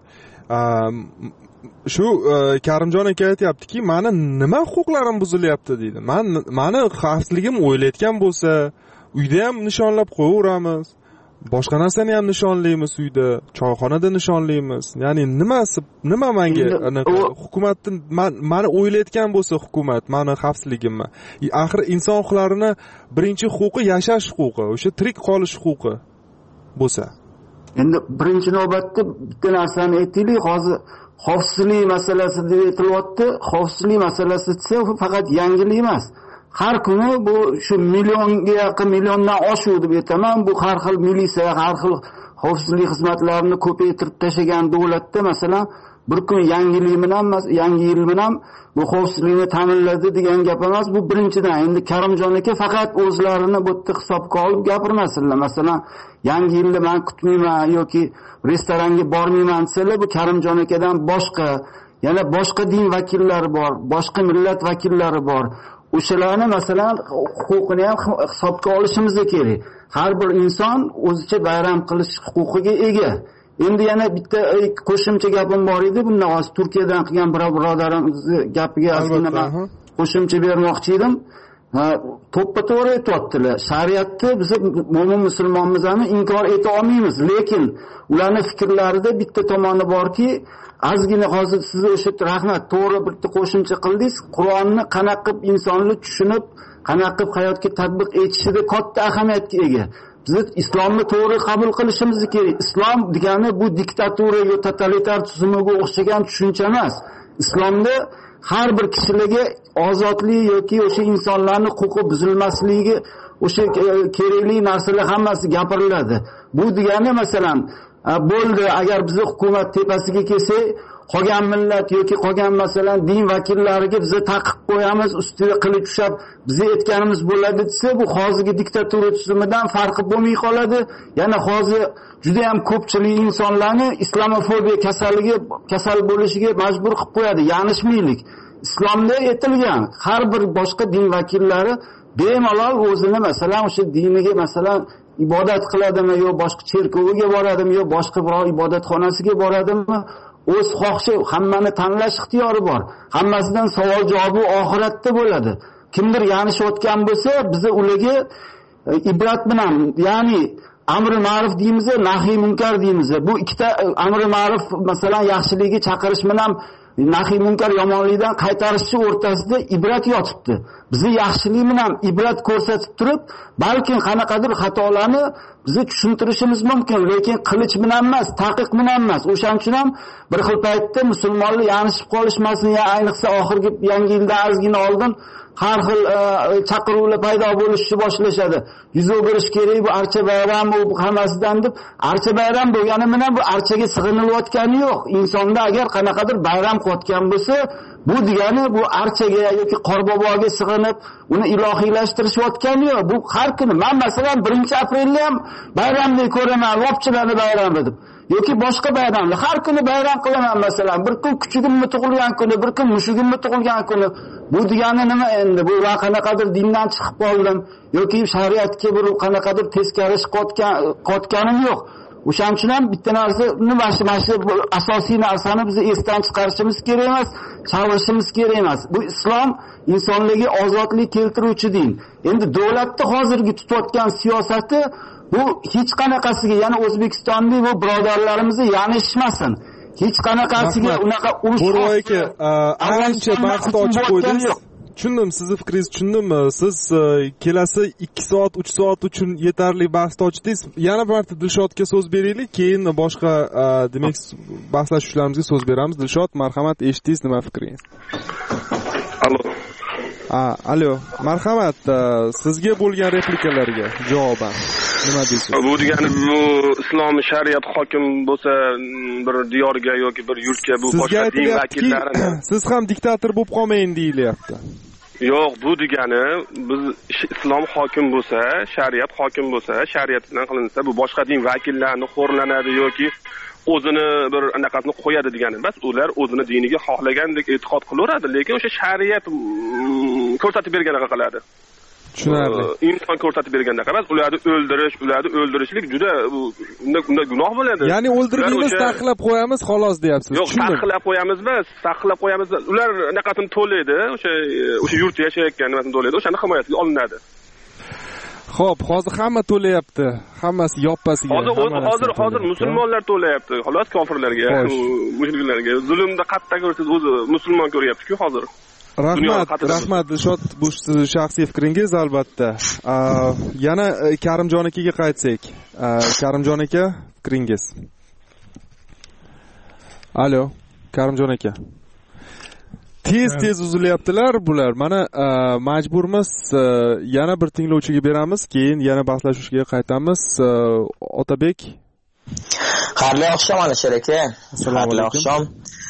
Shu Karimjon aka aytayaptiki, meni nima huquqlarim buzilyapti deydi. Meni xavfsizligim o'ylayotgan bo'lsa, uyda ham nishonlab qo'yaveramiz. Boshqa narsani ham nishonlaymiz uyda, choyxonada nishonlaymiz. Ya'ni nima menga hukumatdan meni o'ylayotgan bo'lsa hukumat, meni xavfsizligimni. Axir inson huquqlarini birinchi huquqi yashash huquqi, o'sha tirik qolish huquqi bo'lsa. Endi birinchi navbatda bitta narsani aytaylik, hozir xavfsizlik masalasi deb aytilyapti. Xavfsizlik masalasi desa faqat yangilik emas. Har kuni bu shu millionga yaqin, milliondan oshib deb aytaman, bu har xil militsiya, har xil xavfsizlik xizmatlarini ko'paytirib tashagan davlatda masalan bir kun yangi yil bilan bu xavfsizlikni ta'minladi degan gap emas. Bu birinchidan. Endi Karimjon aka faqat o'zlarini bu yerda hisobga olib gapirmasinlar. Masalan, yangi yilni men kutmayman yoki restoranga bormayman desalar, bu Karimjon akadan boshqa, yana boshqa din vakillari bor, boshqa millat vakillari bor. O'shalarni masalan huquqini ham hisobga olishimiz kerak. Har bir inson o'zicha bayram qilish huquqiga ega. Endi yana bitta qo'shimcha gapim bor edi. Bundan hozir Turkiyadan qilgan birodarimizni gapiga ozgina men qo'shimcha bermoqchi edim. To'ppa-to'g'ri aytibdilar. Shariatni biz mo'min musulmonmizlarni inkor eta olmaymiz, lekin ularning fikrlarida bitta tomoni borki, ozgina hozir siz o'sha rahmat to'g'ri bitta qo'shimcha qildingiz. Qur'onni qanaqa qilib insonlar tushunib, qanaqa qilib hayotga tatbiq etishida katta ahamiyatga ega. Biz islomni to'g'ri qabul qilishimiz kerak. Islom degani bu diktatura yoki totalitar tuzumga o'xshagan tushuncha emas. Islomda har bir kishilarga ozodlik yoki o'sha insonlarning huquqi buzilmasligi, o'sha kerakli narsalar hammasi gapiriladi. Bu degani masalan bo'ldi, agar biz hukumat tepasiga kelsak, qolgan millat yoki qolgan masalan din vakillariga biz taqiq qo'yamiz, ustiga qilich tushab, biz aytganimiz bo'ladi desa, bu hozirgi diktatura tuzumidan farqi bo'lmay qoladi. Yana hozir juda ham ko'pchilik insonlarni islamofobiya kasal bo'lishiga majbur qilib qo'yadi. Yanishmaylik. Islomda aytilgan har bir boshqa din vakillari bemalol o'zini masalan o'sha diniga masalan ibodat qiladimi yo boshqa cherkoviga boradimi yo boshqa biror ibodatxonasiga boradimi, o'z xohishi, hammani tanlash ixtiyori bor. Hammasidan savol javobi oxiratda bo'ladi. Kimdir yanishayotgan bo'lsa, biz ularga ibrat bilan, ya'ni amri ma'ruf deymiz, nahiy munkar deymiz. Bu ikkita amri ma'ruf masalan yaxshilikka chaqirish bilan nahiy munkar yomonlikdan qaytarishchi o'rtasida ibrat yotibdi. Bizni yaxshilik bilan ibrat ko'rsatib turib, balki qanaqadir xatolarni bizni tushuntirishimiz mumkin, lekin qilich bilan emas, taqiq bilan emas. O'shaning uchun ham bir xil paytda musulmonlar yanishib qolishmasin, ya ayniqsa oxirgi yangi yildan ozgina oldin har xil chaqiruvlar paydo bo'lishni boshlashadi. Yuz o'girish kerak, bu archa bayram, bu hammasidan deb. Archa bayram bo'lgani bilan bu archaga sig'inilayotgani yo'q. Insonda agar qanaqadir bayram qilayotgan bo'lsa, bu degani bu archaga yoki qorboboga sig'inib, uni ilohiylashtirishayotgani yo'q. Bu har kuni men masalan 1-aprelni ham bayramdek ko'raman, lopchilarni bayrami deb. Yoki boshqa bayramlar har kuni bayram qilaman masalan. Bir kun kuchugimni tug'ilgan kuni, bir kun mushugimni tug'ilgan kuni. Bu degani nima endi? Bu qanaqadir dindan chiqib qoldim yoki shariatga bir qanaqadir teskari qotganim yo'q. O'shaning uchun ham bitta narsani mana shu asosiy narsani biz esdan chiqarishimiz kerak emas, chalg'ishimiz kerak emas. Bu islom insonlarga ozodlik keltiruvchi din. Endi davlatning hozirgi tutayotgan siyosati bu hech qanaqasiga, yana O'zbekistonning bu birodarlarimizni yanishmasin. Hech qanaqasiga unaqa urush bo'royki ancha bahsni ochib qo'ydingiz. Tushundim, sizni fikringizni tushundim. Siz kelasi 2 soat, 3 soat uchun yetarli bahsni ochdingiz. Yana bir marta Dilshodga so'z beraylik, keyin boshqa demak baslashuvlarimizga so'z beramiz. Dilshod, marhamat, eshitdingiz nima fikringiz? Alo, marhamat, sizga bo'lgan replikalarga javoban nima deysiz? Bu degani bu islom shariat hokim bo'lsa bir diyorga yoki bir yurtga bu boshqa din vakillarini siz ham diktator bo'lib qolmayin deyilyapti. Yo'q, bu degani biz islom hokim bo'lsa, shariat hokim bo'lsa, shariat bilan qilinsa, bu boshqa din vakillarini xo'rlanadi yoki o'zini bir anaqasini qo'yadi degani emas. Ular o'zini diniga xohlagandek e'tiqod qilaveradi, lekin o'sha shariat ko'rsatib berganaqa qiladi. Tushunarli. Imkon ko'rsatib bergandaqa emas, ularni o'ldirishlik juda unda gunoh bo'ladi. Ya'ni o'ldirmaymiz, taqiqlab qo'yamiz, xolos deyapsiz. Yo'q, taqiqlab qo'yamiz biz, taqiqlab qo'yamiz. Ular anaqasini to'laydi, o'sha yurtda yashayotgan nimasini to'laydi, o'shani himoyasiga olinadi. Xo'p, hozir hamma to'layapti. Hammasi yoppasiga. Hozir musulmonlar to'layapti. Xolos kofirlarga, mushriklarga. Zulmda qattiq ko'rsiz o'zi musulmon ko'ryapti-ku hozir. Rahmat, Dilshod, bu sizning shaxsiy fikringiz albatta. Yana Karimjon akaga qaytsak. Karimjon aka, fikringiz. Alo, Karimjon aka. Tez uzilyaptilar bular. Mana majburmiz, yana bir tinglovchiga beramiz, keyin yana bahslashishga qaytamiz. Otabek. Xayrli oqshom Alisher aka. Assalomu alaykum.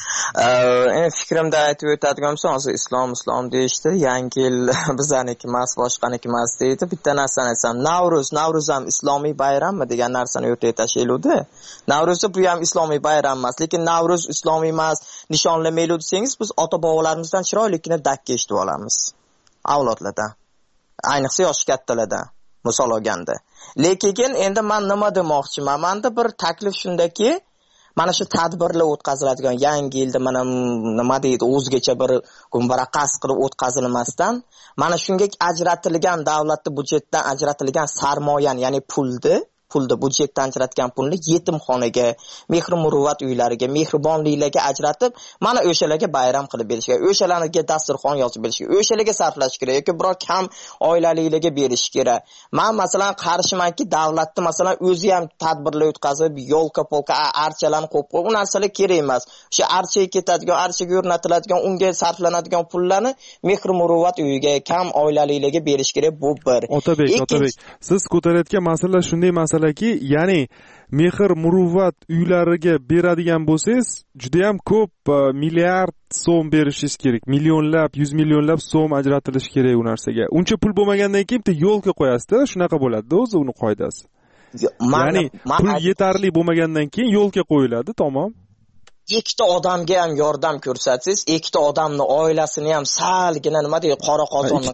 Fikrimda aytib o'tadigan bo'lsam, hozir islom deyishdi. Yangi yil bizaniki emas, boshqaniki emas deydi. Bitta narsani aytsam, Navro'z ham islomiy bayrammi degan narsani o'rtaga tashlaydi. Navro'zda bu ham islomiy bayram emas, lekin Navro'z islomiy emas, nishonlamaydi desangiz, biz ota-bobolarimizdan chiroylikni dakka eshitib olamiz. Avlodlardan. Ayniqsa yosh kattalardan. Misol olganda. Lekin endi men nima demoqchiman? Menda bir taklif shundaki, mana shu tadbirlar o'tkaziladigan yangi yilda mana nima deydi, o'zgacha bir gumbaraqas qilib o'tkazilmasdan, mana shunga ajratilgan davlatning budjetdan ajratilgan sarmoyani, ya'ni pulni budjetdan ajratgan pulni yetimxonaga, mehr-muruvvat uylariga, mehribonliklarga ajratib, mana o'shalarga bayram qilib berish kerak. O'shalarga dasturxon yozib berish kerak. O'shalarga sarflash kerak yoki biror kam oilaliklarga berish kerak. Men masalan qarshimanki, davlatni masalan o'zi ham tadbirlar o'tkazib, yo'lka-polka archalarni qo'yib qo'yib, u narsalar kerak emas. O'sha archaga ketadigan, archaga o'rnatiladigan, unga sarflanadigan pullarni mehr-muruvvat uyiga, kam oilaliklarga berish kerak. Bu bir. Otabek, siz ko'tarayotgan masala shunday masalaki, ya'ni mehr-muruvvat uylariga beradigan bo'lsangiz, juda ham ko'p milliard so'm berishingiz kerak. Millionlab, 100 millionlab so'm ajratilishi kerak u narsaga. Uncha pul bo'lmagandan keyin bitta yo'lga qo'yasiz-da, shunaqa bo'ladi-da o'zi uni qoidasi. Ya'ni pul yetarli bo'lmagandan keyin yo'lga qo'yiladi, tamom. Ikkita odamga ham yordam ko'rsatsangiz, ikkita odamning oilasini ham salgina nima deydi, qora qozonni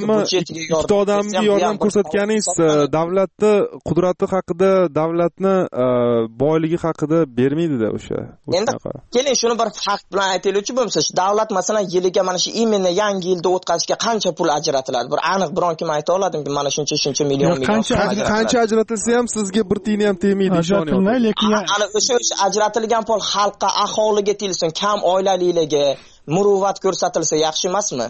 ikkita odamga yordam ko'rsatganingiz davlatni qudrati haqida, davlatni boyligi haqida bermaydi-da o'sha. Endi keling shuni bir fakt bilan aytaylikchi bo'lmasa, davlat masalan yiliga mana shu imенно yangi yilda o'tkazishga qancha pul ajratiladi? Bir aniq biron kim ayta oladimi? Mana shuncha million qancha ajratilsa ham sizga bir tiyin ham tegmaydi, ishonyapman. Lekin ana o'sha ajratilgan pul xalqqa, aholiga tilsin, kam oilaliklarga muruvvat ko'rsatilsa yaxshi emasmi?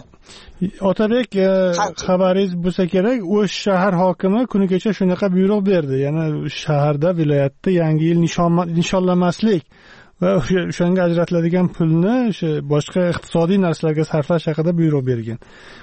Otabek, xabaringiz bo'lsa kerak, o'sha shahar hokimi kuni kecha shunaqa buyruq berdi. Yana shaharda, viloyatda yangi yil nishonlamaslik va o'shanga ajratiladigan pulni o'sha boshqa iqtisodiy narsalarga sarflash haqida buyruq bergan.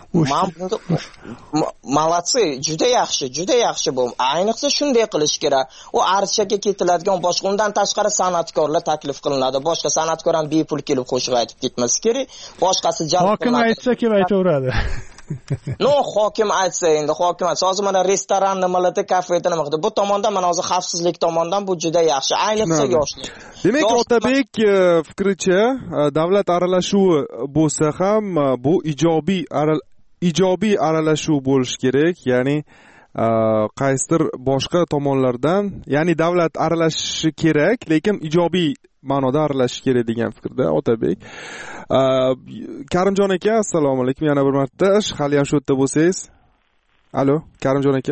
Malatsi, juda yaxshi bu. Ayniqsa shunday qilish kerak. U archaga ketiladigan boshqa undan tashqari san'atkorlar taklif qilinadi. Boshqa san'atkor ham bepul kelib qo'shiq aytib ketmasi kerak. Boshqasi jalb hokim aytsa kelib aytaveradi. Hokim aytsa endi, hozir mana restoran nimalarda, kafeda nima qildi. Bu tomondan mana hozir xavfsizlik tomondan bu juda yaxshi. Ayniqsa yoshlar. Demak, Otabek fikricha, davlat aralashuvi bo'lsa ham bu ijobiy aralashuv bo'lishi kerak, ya'ni qaysidir boshqa tomonlardan, ya'ni davlat aralashishi kerak, lekin ijobiy ma'noda aralashishi kerak degan fikrda Otabek. Karimjon aka, assalomu alaykum yana bir marta. Hali ham shu yerda bo'lsangiz. Alo, Karimjon aka.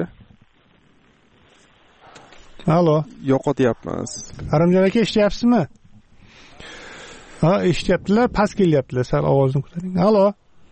Alo, yo'qotyapmiz. Karimjon aka, eshityapsizmi? Ha, eshityaptilar, past kelyaptilar, sal ovozni ko'taring. Alo.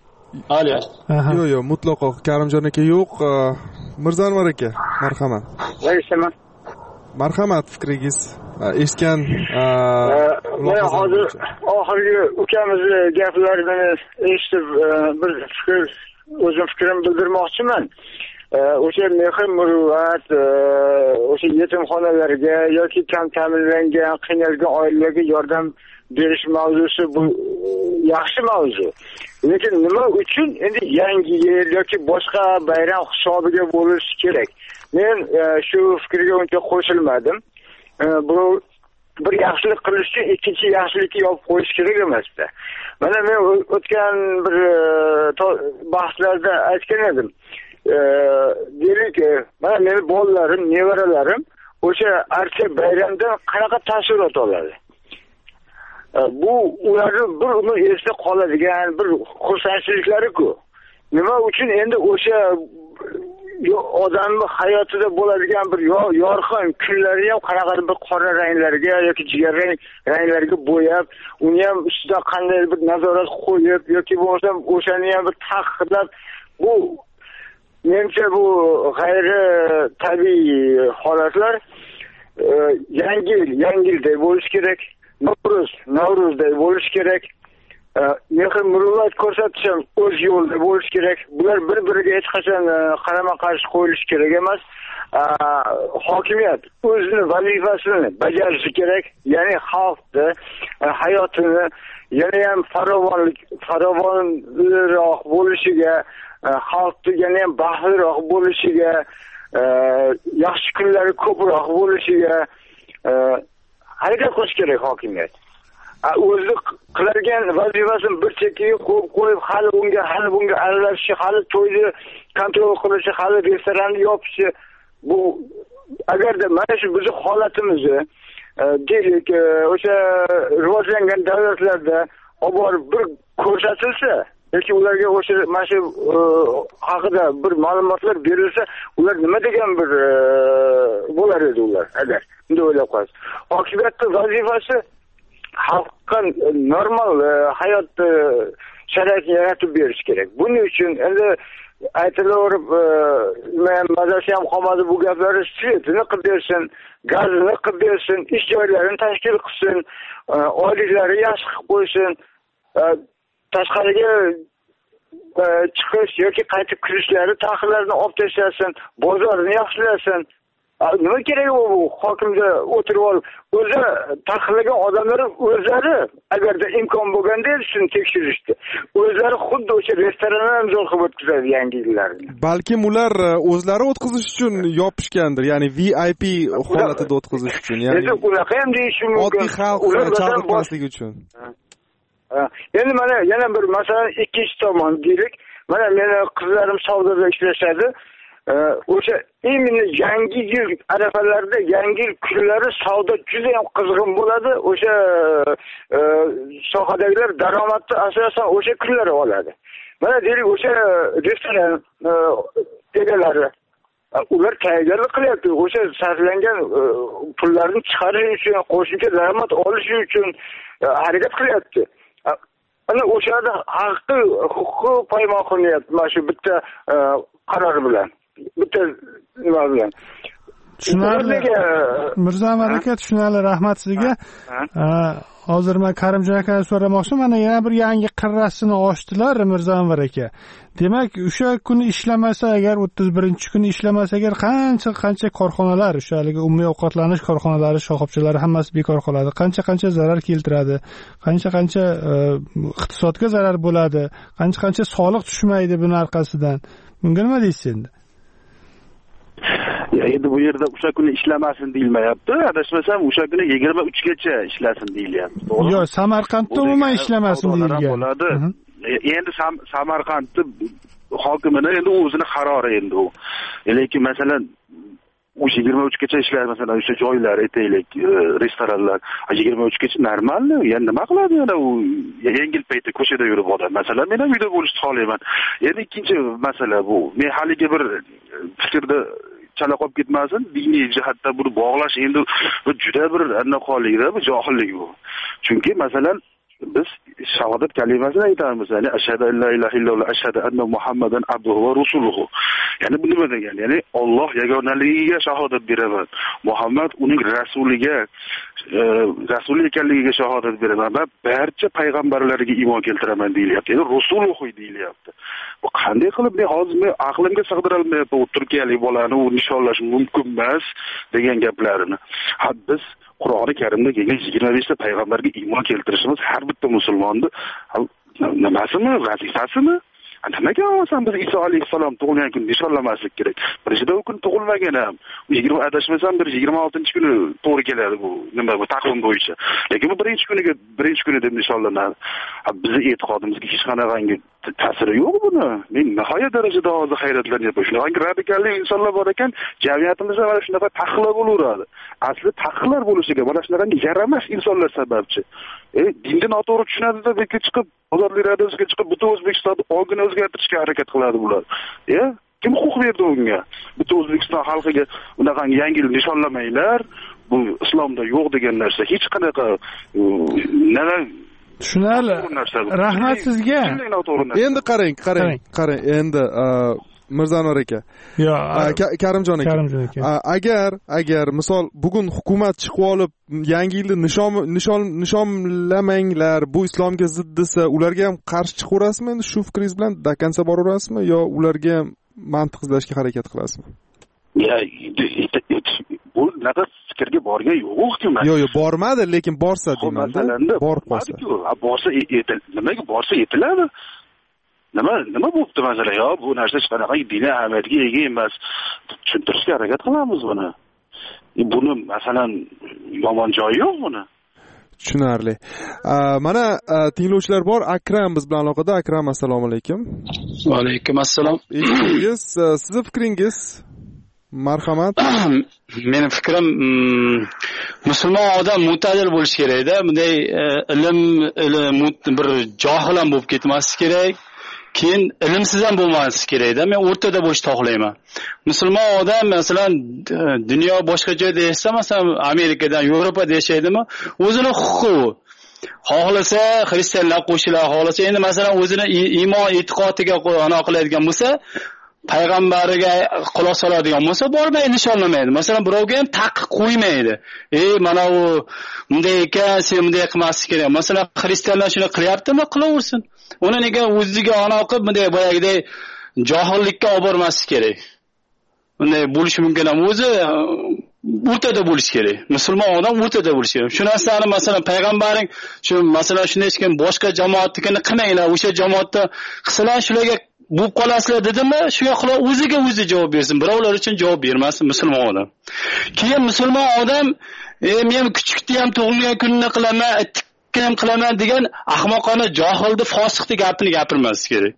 Yo'q, mutlaqo Karimjon aka yo'q. Mirzanvar aka, marhamat. Marhamat, fikringiz. Eshitgan men hozir oxirgi ukamizni gaplarini eshitib bir fikr o'zim fikrimni bildirmoqchiman. O'sha mehr muruvvat o'sha yetimxonalarga yoki kam ta'minlangan qiynalgan oilalarga yordam berish mavzusi bu yaxshi mavzu. Lekin nima uchun endi yangi yil yoki boshqa bayram hisobiga bo'lishi kerak? Men shu fikrga uncha qo'shilmadim. Bu bir yaxshilik qilish uchun ikkinchi yaxshilikni yopib qo'yish kerak emasda. Mana men o'tgan bir bahslarda aytgan edim. Deylik, mana meni bolalarim, nevaralarim o'sha archa bayramdan qanaqa taassurot oladi? Bu ularni bir umr esda qoladigan bir xursandchiliklari-ku. Nima uchun endi o'sha odamning hayotida bo'ladigan bir yorqin kunlari ham qanaqadir bir qora ranglarga yoki jigarrang ranglarga bo'yab, uni ham ustidan qanday bir nazorat qo'yib yoki bo'lmasam o'shani ham bir taqiqlab, bu menimcha bu g'ayri tabiiy holatlar. Yangi yilday bo'lishi kerak. Navro'zday bo'lishi kerak. Mehr muruvvat ko'rsatish ham o'z yo'lida bo'lishi kerak. Bular bir-biriga hech qachon qarama-qarshi qo'yilishi kerak emas. Hokimiyat o'zining vazifasini bajarishi kerak. Ya'ni xalqni hayotini yana ham farovonroq bo'lishiga, xalqni yana ham baxtliroq bo'lishiga, yaxshi kunlari ko'proq bo'lishiga harakat qilish kerak hokimiyat. O'zi qiladigan vazifasini bir chekkaga qo'yib, hali bunga aralashishi, hali to'yni kontrol qilishi, hali restoranni yopishi, bu agarda mana shu bizning holatimizni deylik o'sha rivojlangan davlatlarda olib borib bir ko'rsatilsa yoki ularga o'sha mana shu haqida bir ma'lumotlar berilsa, ular nima degan bir bo'lar edi ular agar bunday o'ylab qolsa. Hokimiyatning vazifasi xalqqa normal hayot sharoitini yaratib berish kerak. Buning uchun endi aytilaverib, men mazasi ham qolmadi bu gaplarni, svetini qilib bersin, gazini qilib bersin, ish joylarini tashkil qilsin, oyliklari yaxshi qilib qo'ysin, tashqariga chiqish yoki qaytib kirishlari taqiqlarini olib tashlasin, bozorni yaxshilasin. Nima kerak bu hokimda o'tirib olib, o'zi taqiqlagan odamlar o'zlari agarda imkon bo'lganda shuni tekshirishdi. O'zlari xuddi o'sha restoranlar imzo qilib o'tkazadi yangi yillarni. Balkim ular o'zlari o'tkazish uchun yopishgandir, ya'ni VIP holatida o'tkazish uchun, ya'ni unaqa ham deyish mumkin. Oddiy xalq chalg'itmasligi uchun. Endi mana yana bir masalan ikkinchi tomon deylik. Mana meni qizlarim savdoda ishlashadi. O'sha imini yangi yil arafalarida, yangi yil kunlari savdo juda ham qizg'in bo'ladi. O'sha sohadagilar daromadni asosan o'sha kunlari oladi. Mana deylik o'sha restoran egalari ular tayyorgarlik qilyapti. O'sha sarflangan pullarni chiqarish uchun, qo'shimcha daromad olish uchun harakat qilyapti. Ana o'shada haqiqiy huquq poymol qilinyapti mana shu bitta qaror bilan. Bitta nima bilan. Tushunarli. Mirzamar aka, tushunarli, rahmat sizga. Hozir men Karimjon akadan so'ramoqchiman. Mana yana bir yangi qirrasini ochdilar Mirzamar aka. Demak, o'sha kuni ishlamasa agar 31-kuni ishlamasa agar qancha korxonalar, o'sha haligi umumiy ovqatlanish korxonalari, shoxobchalari hammasi bekor qoladi. Qancha zarar keltiradi, qancha iqtisodga zarar bo'ladi, qancha soliq tushmaydi buning orqasidan. Bunga nima deysiz endi? Endi bu yerda o'sha kuni ishlamasin deyilmayapti. Adashmasam o'sha kuni 23 gacha ishlasin deyilyapti. Yo'q, Samarqandda umuman ishlamasin deyilgan. Endi Samarqandni hokimini endi o'zini qarori endi u. Lekin masalan o'sha 23 gacha ishlar, masalan o'sha joylar, aytaylik, restoranlar 23 gacha normalmi? Endi nima qiladi yana u yengil paytda ko'chada yurib odam? Masalan, men ham uyda bo'lishni xohlayman. Endi ikkinchi masala bu. Men haligi bir fikrda chala qolib ketmasin, diniy jihatda buni bog'lash endi juda bir anaqonlikda, bu johillik bu. Chunki masalan biz shahodat kalimasini aytamiz, ya'ni ashhadu an la ilaha illalloh, ashhadu anna muhammadan abduhu va rasuluhu. Ya'ni bu nima degani? Ya'ni Alloh yagonaligiga shahodat beraman, Muhammad uning rasuliga, rasuli ekanligiga shahodat beraman va barcha payg'ambarlarga iymon keltiraman deyilyapti. Ya'ni rasuluhu deyilyapti. Bu qanday qilib, hozir men aqlimga sig'dira olmayapman, u turkiyalik bolani u nishonlash mumkin emas degan gaplarini. Biz Qur'oni Karimda kelgan 25 ta payg'ambarga iymon keltirishimiz har bitta musulmonni nimasimi, vazifasimi? Nimaga olsan biz Iso alayhissalom tug'ilgan kun nishonlamaslik kerak? Birinchidan u kun tug'ilmagan ham. 20 adashmasam 26-kuni to'g'ri keladi bu. Nima bu taqvim bo'yicha. Lekin bu birinchi kuni deb nishonlanadi. Bizning e'tiqodimizga hech qanaqangi ta'siri yo'q buni. Men nihoyat darajada hozir hayratlanyapman. Shunaqangi radikalli insonlar bor ekan, jamiyatimizda mana shunaqa taxlar bo'laveradi. Asli taxlar bo'lishiga mana shunaqangi yaramas insonlar sababchi. Dinni noto'g'ri tushunadi deb chiqib, ozodlik radiosiga chiqib, butun O'zbekistonni og'ini o'zgartirishga harakat qiladi bular. Kim huquq berdi unga? Butun O'zbekiston xalqiga unaqangi yangi yil nishonlamanglar. Bu islomda yo'q degan narsa hech qanaqa tushunarli. Rahmat sizga. Endi qarang. Endi Mirzanor aka. Karimjon aka. Agar misol bugun hukumat chiqib olib yangi yilni nishonlamanglar, bu islomga zid desa, ularga ham qarshi chiqaverasizmi? Endi shu fikringiz bilan dakansa boraverasizmi yo ularga ham mantiq izlashga harakat qilasizmi? Bu naqa fikrga borgan yo'q hukumat. Yo'q, bormadi, lekin borsa deyman-da. Borib qolsa. Borsa nimaga borsa yetiladi? Nima bo'pti masala? Bu narsa hech qanaqa diniy ahamiyatga ega emas. Tushuntirishga harakat qilamiz buni. Buni masalan yomon joyi yo'q buni. Tushunarli. Mana tinglovchilar bor. Akram biz bilan aloqada. Akram, assalomu alaykum. Va alaykum assalom. Sizning fikringiz? Marhamat. Mening fikrim, musulmon odam mu'tadil bo'lishi kerak-da. Bunday ilm bir johil ham bo'lib ketmasligi kerak. Keyin ilmsiz ham bo'lmasligi kerak-da. Men o'rtada bo'lishni xohlayman. Musulmon odam masalan dunyo boshqa joyda yashasa, masalan Amerikadan, Yevropada yashaydimi, o'zini huquqi u. Xohlasa xristianlar qo'shiladi, xohlasa endi masalan o'zini iymon e'tiqodiga qiladigan bo'lsa, payg'ambariga quloq soladigan bo'lsa, bormay nishonlamaydi. Masalan, birovga ham taqiq qo'ymaydi. Mana u bunday ekan, sen bunday qilmaslik kerak. Masalan, xristianlar shuni qilyaptimi? Qilaversin. Uni nega o'ziga qilib bunday boyagiday johillikka olib bormaslik kerak. Bunday bo'lishi mumkin ham o'zi o'rtada bo'lish kerak. Musulmon odam o'rtada bo'lish kerak. Shu narsani masalan payg'ambaring shu masalan shunday ekan boshqa jamoatnikini qilmanglar, o'sha jamoatda qilsalar shularga bo'lib qolasizlar dedimi? Shunga qilib o'ziga o'zi javob bersin. Birovlar uchun javob bermasin musulmon odam. Keyin musulmon odam men kuchukni ham tug'ilgan kunini qilaman, itni ham qilaman degan ahmoqona johilni fosiqni gapini gapirmaslik kerak.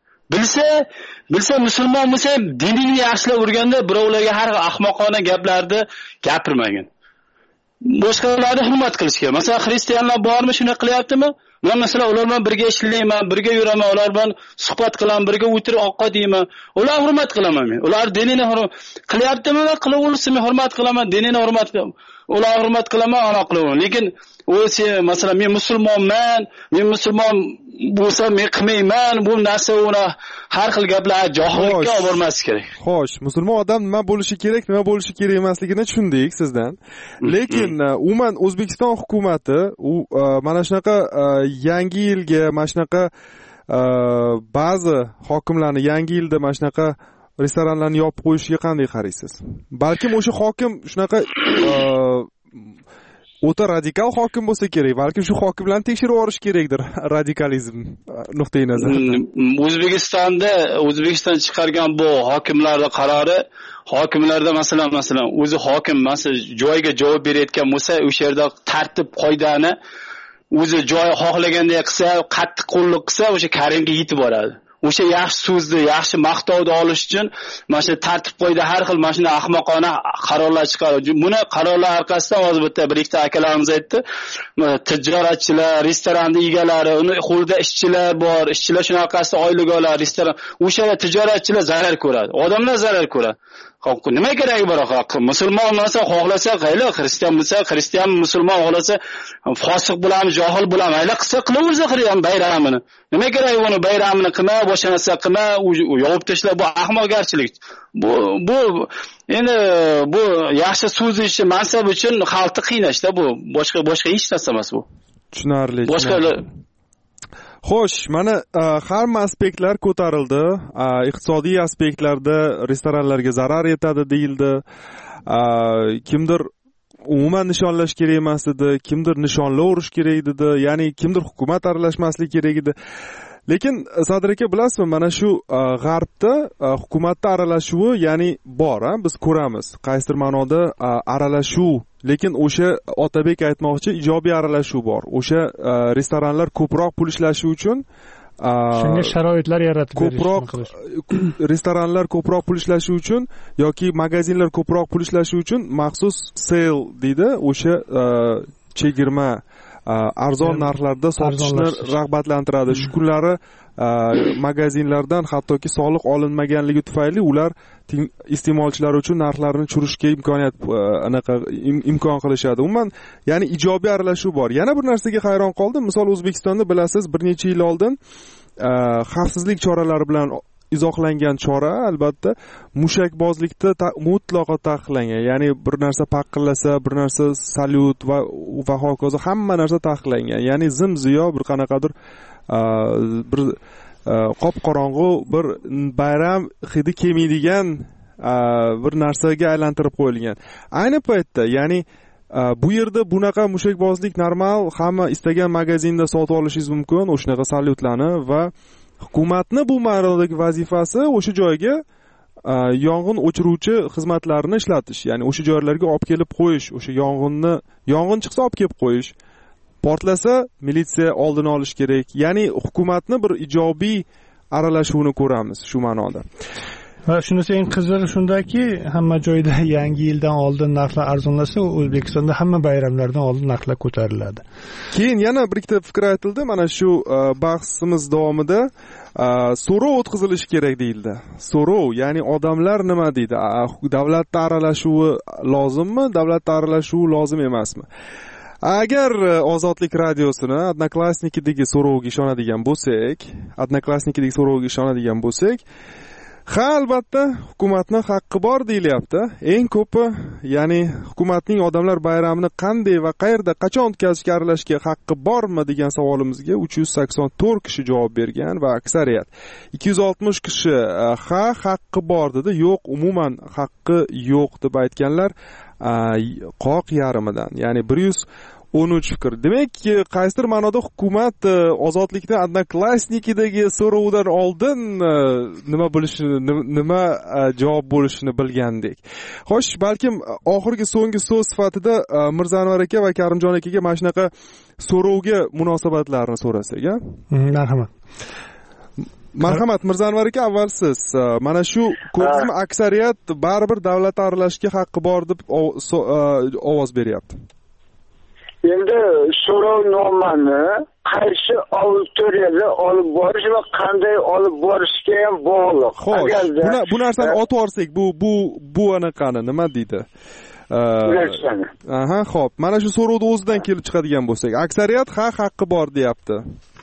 Bilsa musulmon bo'lsa dinini yaxshilab o'rganda birovlarga har ahmoqona gaplarni gapirmagin. Boshqalarni hurmat qilish kerak. Masalan, xristianlar bormi, shuni qilyaptimi? Men masalan ular bilan birga ishlayman, birga yuraman, ular bilan suhbat qilaman, birga o'tirib ovqat yeyman. Ular hurmat qilaman men. Ular dinini qilyaptimi, qilaversin, men hurmat qilaman, dinini hurmat qilaman. Ular hurmat qilaman, ana qilaman. Lekin o'zi masalan men musulmonman bo'lsa men qilmayman, bu narsa uni har xil gaplar johillikka olib bormaslik kerak. Xo'sh, musulmon odam nima bo'lishi kerak, nima bo'lishi kerak emasligini tushundik sizdan. Lekin umuman O'zbekiston hukumatı mana shunaqa yangi yilga mana shunaqa ba'zi hokimlarni yangi yilda mana shunaqa restoranlarni yopib qo'yishiga qanday qaraysiz? Balkim o'sha hokim shunaqa o'ta radikal hokim bo'lsa kerak, balki shu hokimlarni tekshirib olish kerakdir, radikalizm nuqtai nazaridan. O'zbekiston chiqargan bu hokimlarning qarori, hokimlarda masalan o'zi hokim joyiga javob berayotgan bo'lsa, o'sha yerda tartib qoidani o'zi joyi xohlaganday qilsa, qattiq qo'llik qilsa, o'sha Karimga yetib boradi. o'sha yaxshi so'zni, yaxshi maqtovni olish uchun mana shu tartib qo'ydi, har xil mana shunday ahmoqona qarorlar chiqardi. Buni qarorlar orqasidan hozir bitta bir ikkita akalarimiz aytdi, tijoratchilar, restoranning egalari, uni qo'lida ishchilar bor, ishchilar shuni orqasidan oylik oladi, restoran, o'sha tijoratchilar zarar ko'radi, odamlar zarar ko'radi. Nima keragi bor axir? Musulmon bo'lsa xohlasa qayli, xristian bo'lsa xristian, musulmon xohlasa fosiq bo'lami, johil bo'lami, ayla qilsa qilaversa xristian bayramini. Nima keragi buni bayramini qilma, boshqa narsa qilma, yopib tashlab, bu ahmoqgarchilik. Bu endi bu yaxshi so'z ishi, mansab uchun xalqni qiynashda bu. Boshqa hech narsa emas bu. Tushunarli. Boshqa Xo'sh, mana hamma aspektlar ko'tarildi. Iqtisodiy aspektlarda restoranlarga zarar yetadi deyildi. Kimdir umuman nishonlash kerak emas edi, kimdir nishonlaverish kerak edi, ya'ni kimdir hukumat aralashmasligi kerak edi. Lekin Sadir aka, bilasizmi, mana shu g'arbda hukumatning aralashuvi, ya'ni bor, biz ko'ramiz. Qaysidir ma'noda aralashuv, lekin o'sha Otabek aytmoqchi ijobiy aralashuv bor. O'sha restoranlar ko'proq pul ishlashi uchun shunga sharoitlar yaratib ko'proq restoranlar ko'proq pul ishlashi uchun yoki magazinlar ko'proq pul ishlashi uchun maxsus sale deydi, o'sha chegirma arzon narxlarda sotishni rag'batlantiradi. Shu kunlari magazinlardan hattoki soliq olinmaganligi tufayli ular iste'molchilar uchun narxlarni tushirishga imkon qilishadi. Umuman, ya'ni ijobiy aralashuv bor. Yana bir narsaga hayron qoldim. Misol O'zbekistonda bilasiz, bir necha yil oldin xavfsizlik choralari bilan izohlangan chora, albatta mushakbozlikda mutlaqo taqiqlangan. Ya'ni bir narsa paqillasa, bir narsa salyut va hokazo hamma narsa taqiqlangan. Ya'ni zim-ziyo bir qanaqadir bir qop-qorong'u bir bayram hidi kelmaydigan bir narsaga aylantirib qo'yilgan. Ayni paytda, ya'ni bu yerda bunaqa mushakbozlik normal, hamma istagan magazinda sotib olishingiz mumkin, o'shanaqa salyutlarni, va hukumatni bu ma'nodagi vazifasi o'sha joyga yong'in o'chiruvchi xizmatlarini ishlatish, ya'ni o'sha joylarga olib kelib qo'yish, o'sha yong'in chiqsa olib kelib qo'yish, portlasa militsiya oldini olish kerak. Ya'ni hukumatni bir ijobiy aralashuvini ko'ramiz shu ma'noda. Va shunisi eng qizig'i shundaki, hamma joyda yangi yildan oldin narxlar arzonlasa, O'zbekistonda hamma bayramlardan oldin narxlar ko'tariladi. Keyin yana bir ikkita fikr aytildi. Mana shu bahsimiz davomida so'rov o'tkazilishi kerak deyildi. So'rov, ya'ni odamlar nima deydi? Davlatning aralashuvi lozimmi? Davlatning aralashuvi lozim emasmi? Agar Ozodlik radiosini Odnoklassnikidagi so'rovga ishonadigan bo'lsak, ha, albatta, hukumatning haqqi bor deyilyapti. Eng ko'pi, ya'ni hukumatning odamlar bayramini qanday va qayerda, qachon o'tkazishga aralashishga haqqi bormi degan savolimizga 384 kishi javob bergan va aksariyat 260 kishi ha, haqqi bor dedi, yo'q, umuman haqqi yo'q deb aytganlar qoq yarimidan, ya'ni 113 fikr. Demak, qaysidir ma'noda hukumat Ozodlikning Odnoklassnikidagi so'rovdan oldin nima javob bo'lishini bilgandek. Xo'sh, balkim oxirgi so'nggi so'z sifatida Mirzanvar aka va Karimjon akaga mana shunaqa so'rovga munosabatlarini so'rasak, Marhamat, Mirzanvar aka, avval siz. Mana shu ko'pchilik aksariyat baribir davlat aralashishga haqqi bor deb ovoz beryapti. Endi so'rovnomani qaysi auditoriyada olib borish va qanday olib borishga ham bog'liq. Agarda bu narsani otib olsak, bu anaqani nima deydi? Aha, xo'p. Mana shu so'rovni o'zidan kelib chiqadigan bo'lsak, aksariyat haqqi bor deyapti.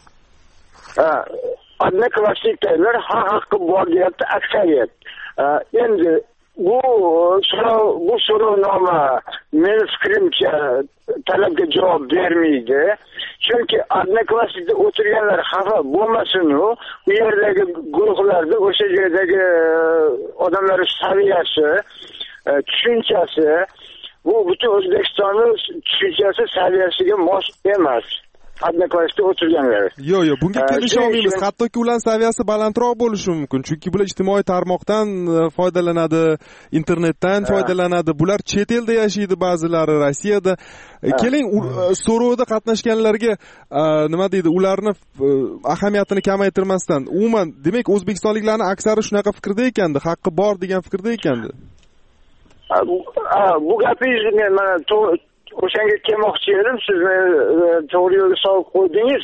Odnoklassniklar haqqi bor deyapti aksariyat. Endi bu so'rovnoma men fikrimcha talabga javob bermaydi. Chunki Odnoklassnikda o'tirganlar xafa bo'lmasin-u, bu yerdagi guruhlarda o'sha yerdagi odamlar saviyasi, tushunchasi, bu butun O'zbekistonning tushunchasi saviyasiga mos emas. одноклаssda o'tirganlar. Yo'q, bunga kelisha olmaymiz. Hattoki ular saviyasi balandroq bo'lishi mumkin. Chunki bular ijtimoiy tarmoqdan foydalanadi, internetdan foydalanadi. Bular chet elda yashaydi, ba'zilari Rossiyada. Keling, so'rovda qatnashganlarga nima deydi, ularni ahamiyatini kamaytirmasdan, umuman, demak, o'zbekistonliklarning aksari shunaqa fikrda ekandi, haqqi bor degan fikrda ekandi. Bu gapingizni men mana o'shanga kelmoqchi edim, siz to'g'ri yo'lga solib qo'ydingiz.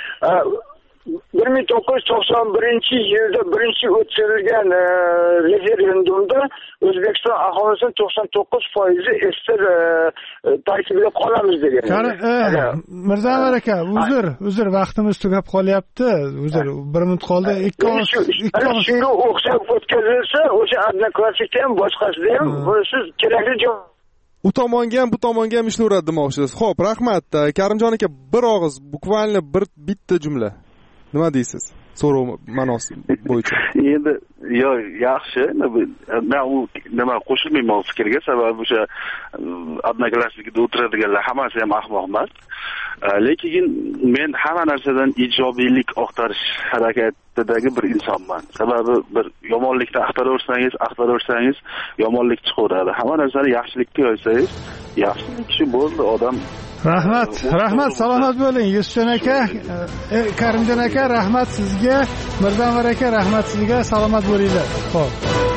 1991-yilda birinchi o'tkazilgan referendumda O'zbekiston aholisining 99% ester tarkibida qolamiz degan. Mirzanvar aka, uzr, vaqtimiz tugab qolyapti. Uzr, 1 minut qoldi. Shunga o'xshab o'tkazilsa, o'sha odnoklassnikda ham boshqasida ham siz kerakli javob u tomonga ham bu tomonga ham ishlayveradi demoqchisiz. Xo'p, rahmat. Karimjon aka, bir og'iz, bukvalni bitta jumla. Nima deysiz? So'rov ma'nosi bo'yicha. Endi yaxshi. Men u nima qo'shilmayman fikrga, sababi o'sha odnoklassnikda o'tiradiganlar hammasi ham ahmoq emas. Lekin men hamma narsadan ijobiylik oqtarish harakatidagi bir insonman. Sababi bir yomonlikni axtaraversangiz, yomonlik chiqaveradi. Hamma narsani yaxshilikka yoysangiz, yaxshilik shu bo'ldi, odam. Rahmat, salomat bo'ling. Yusufjon aka, Karimjon aka, rahmat sizga. Mirzanvar aka, rahmat sizga. Salomat bo'linglar. Xo'p.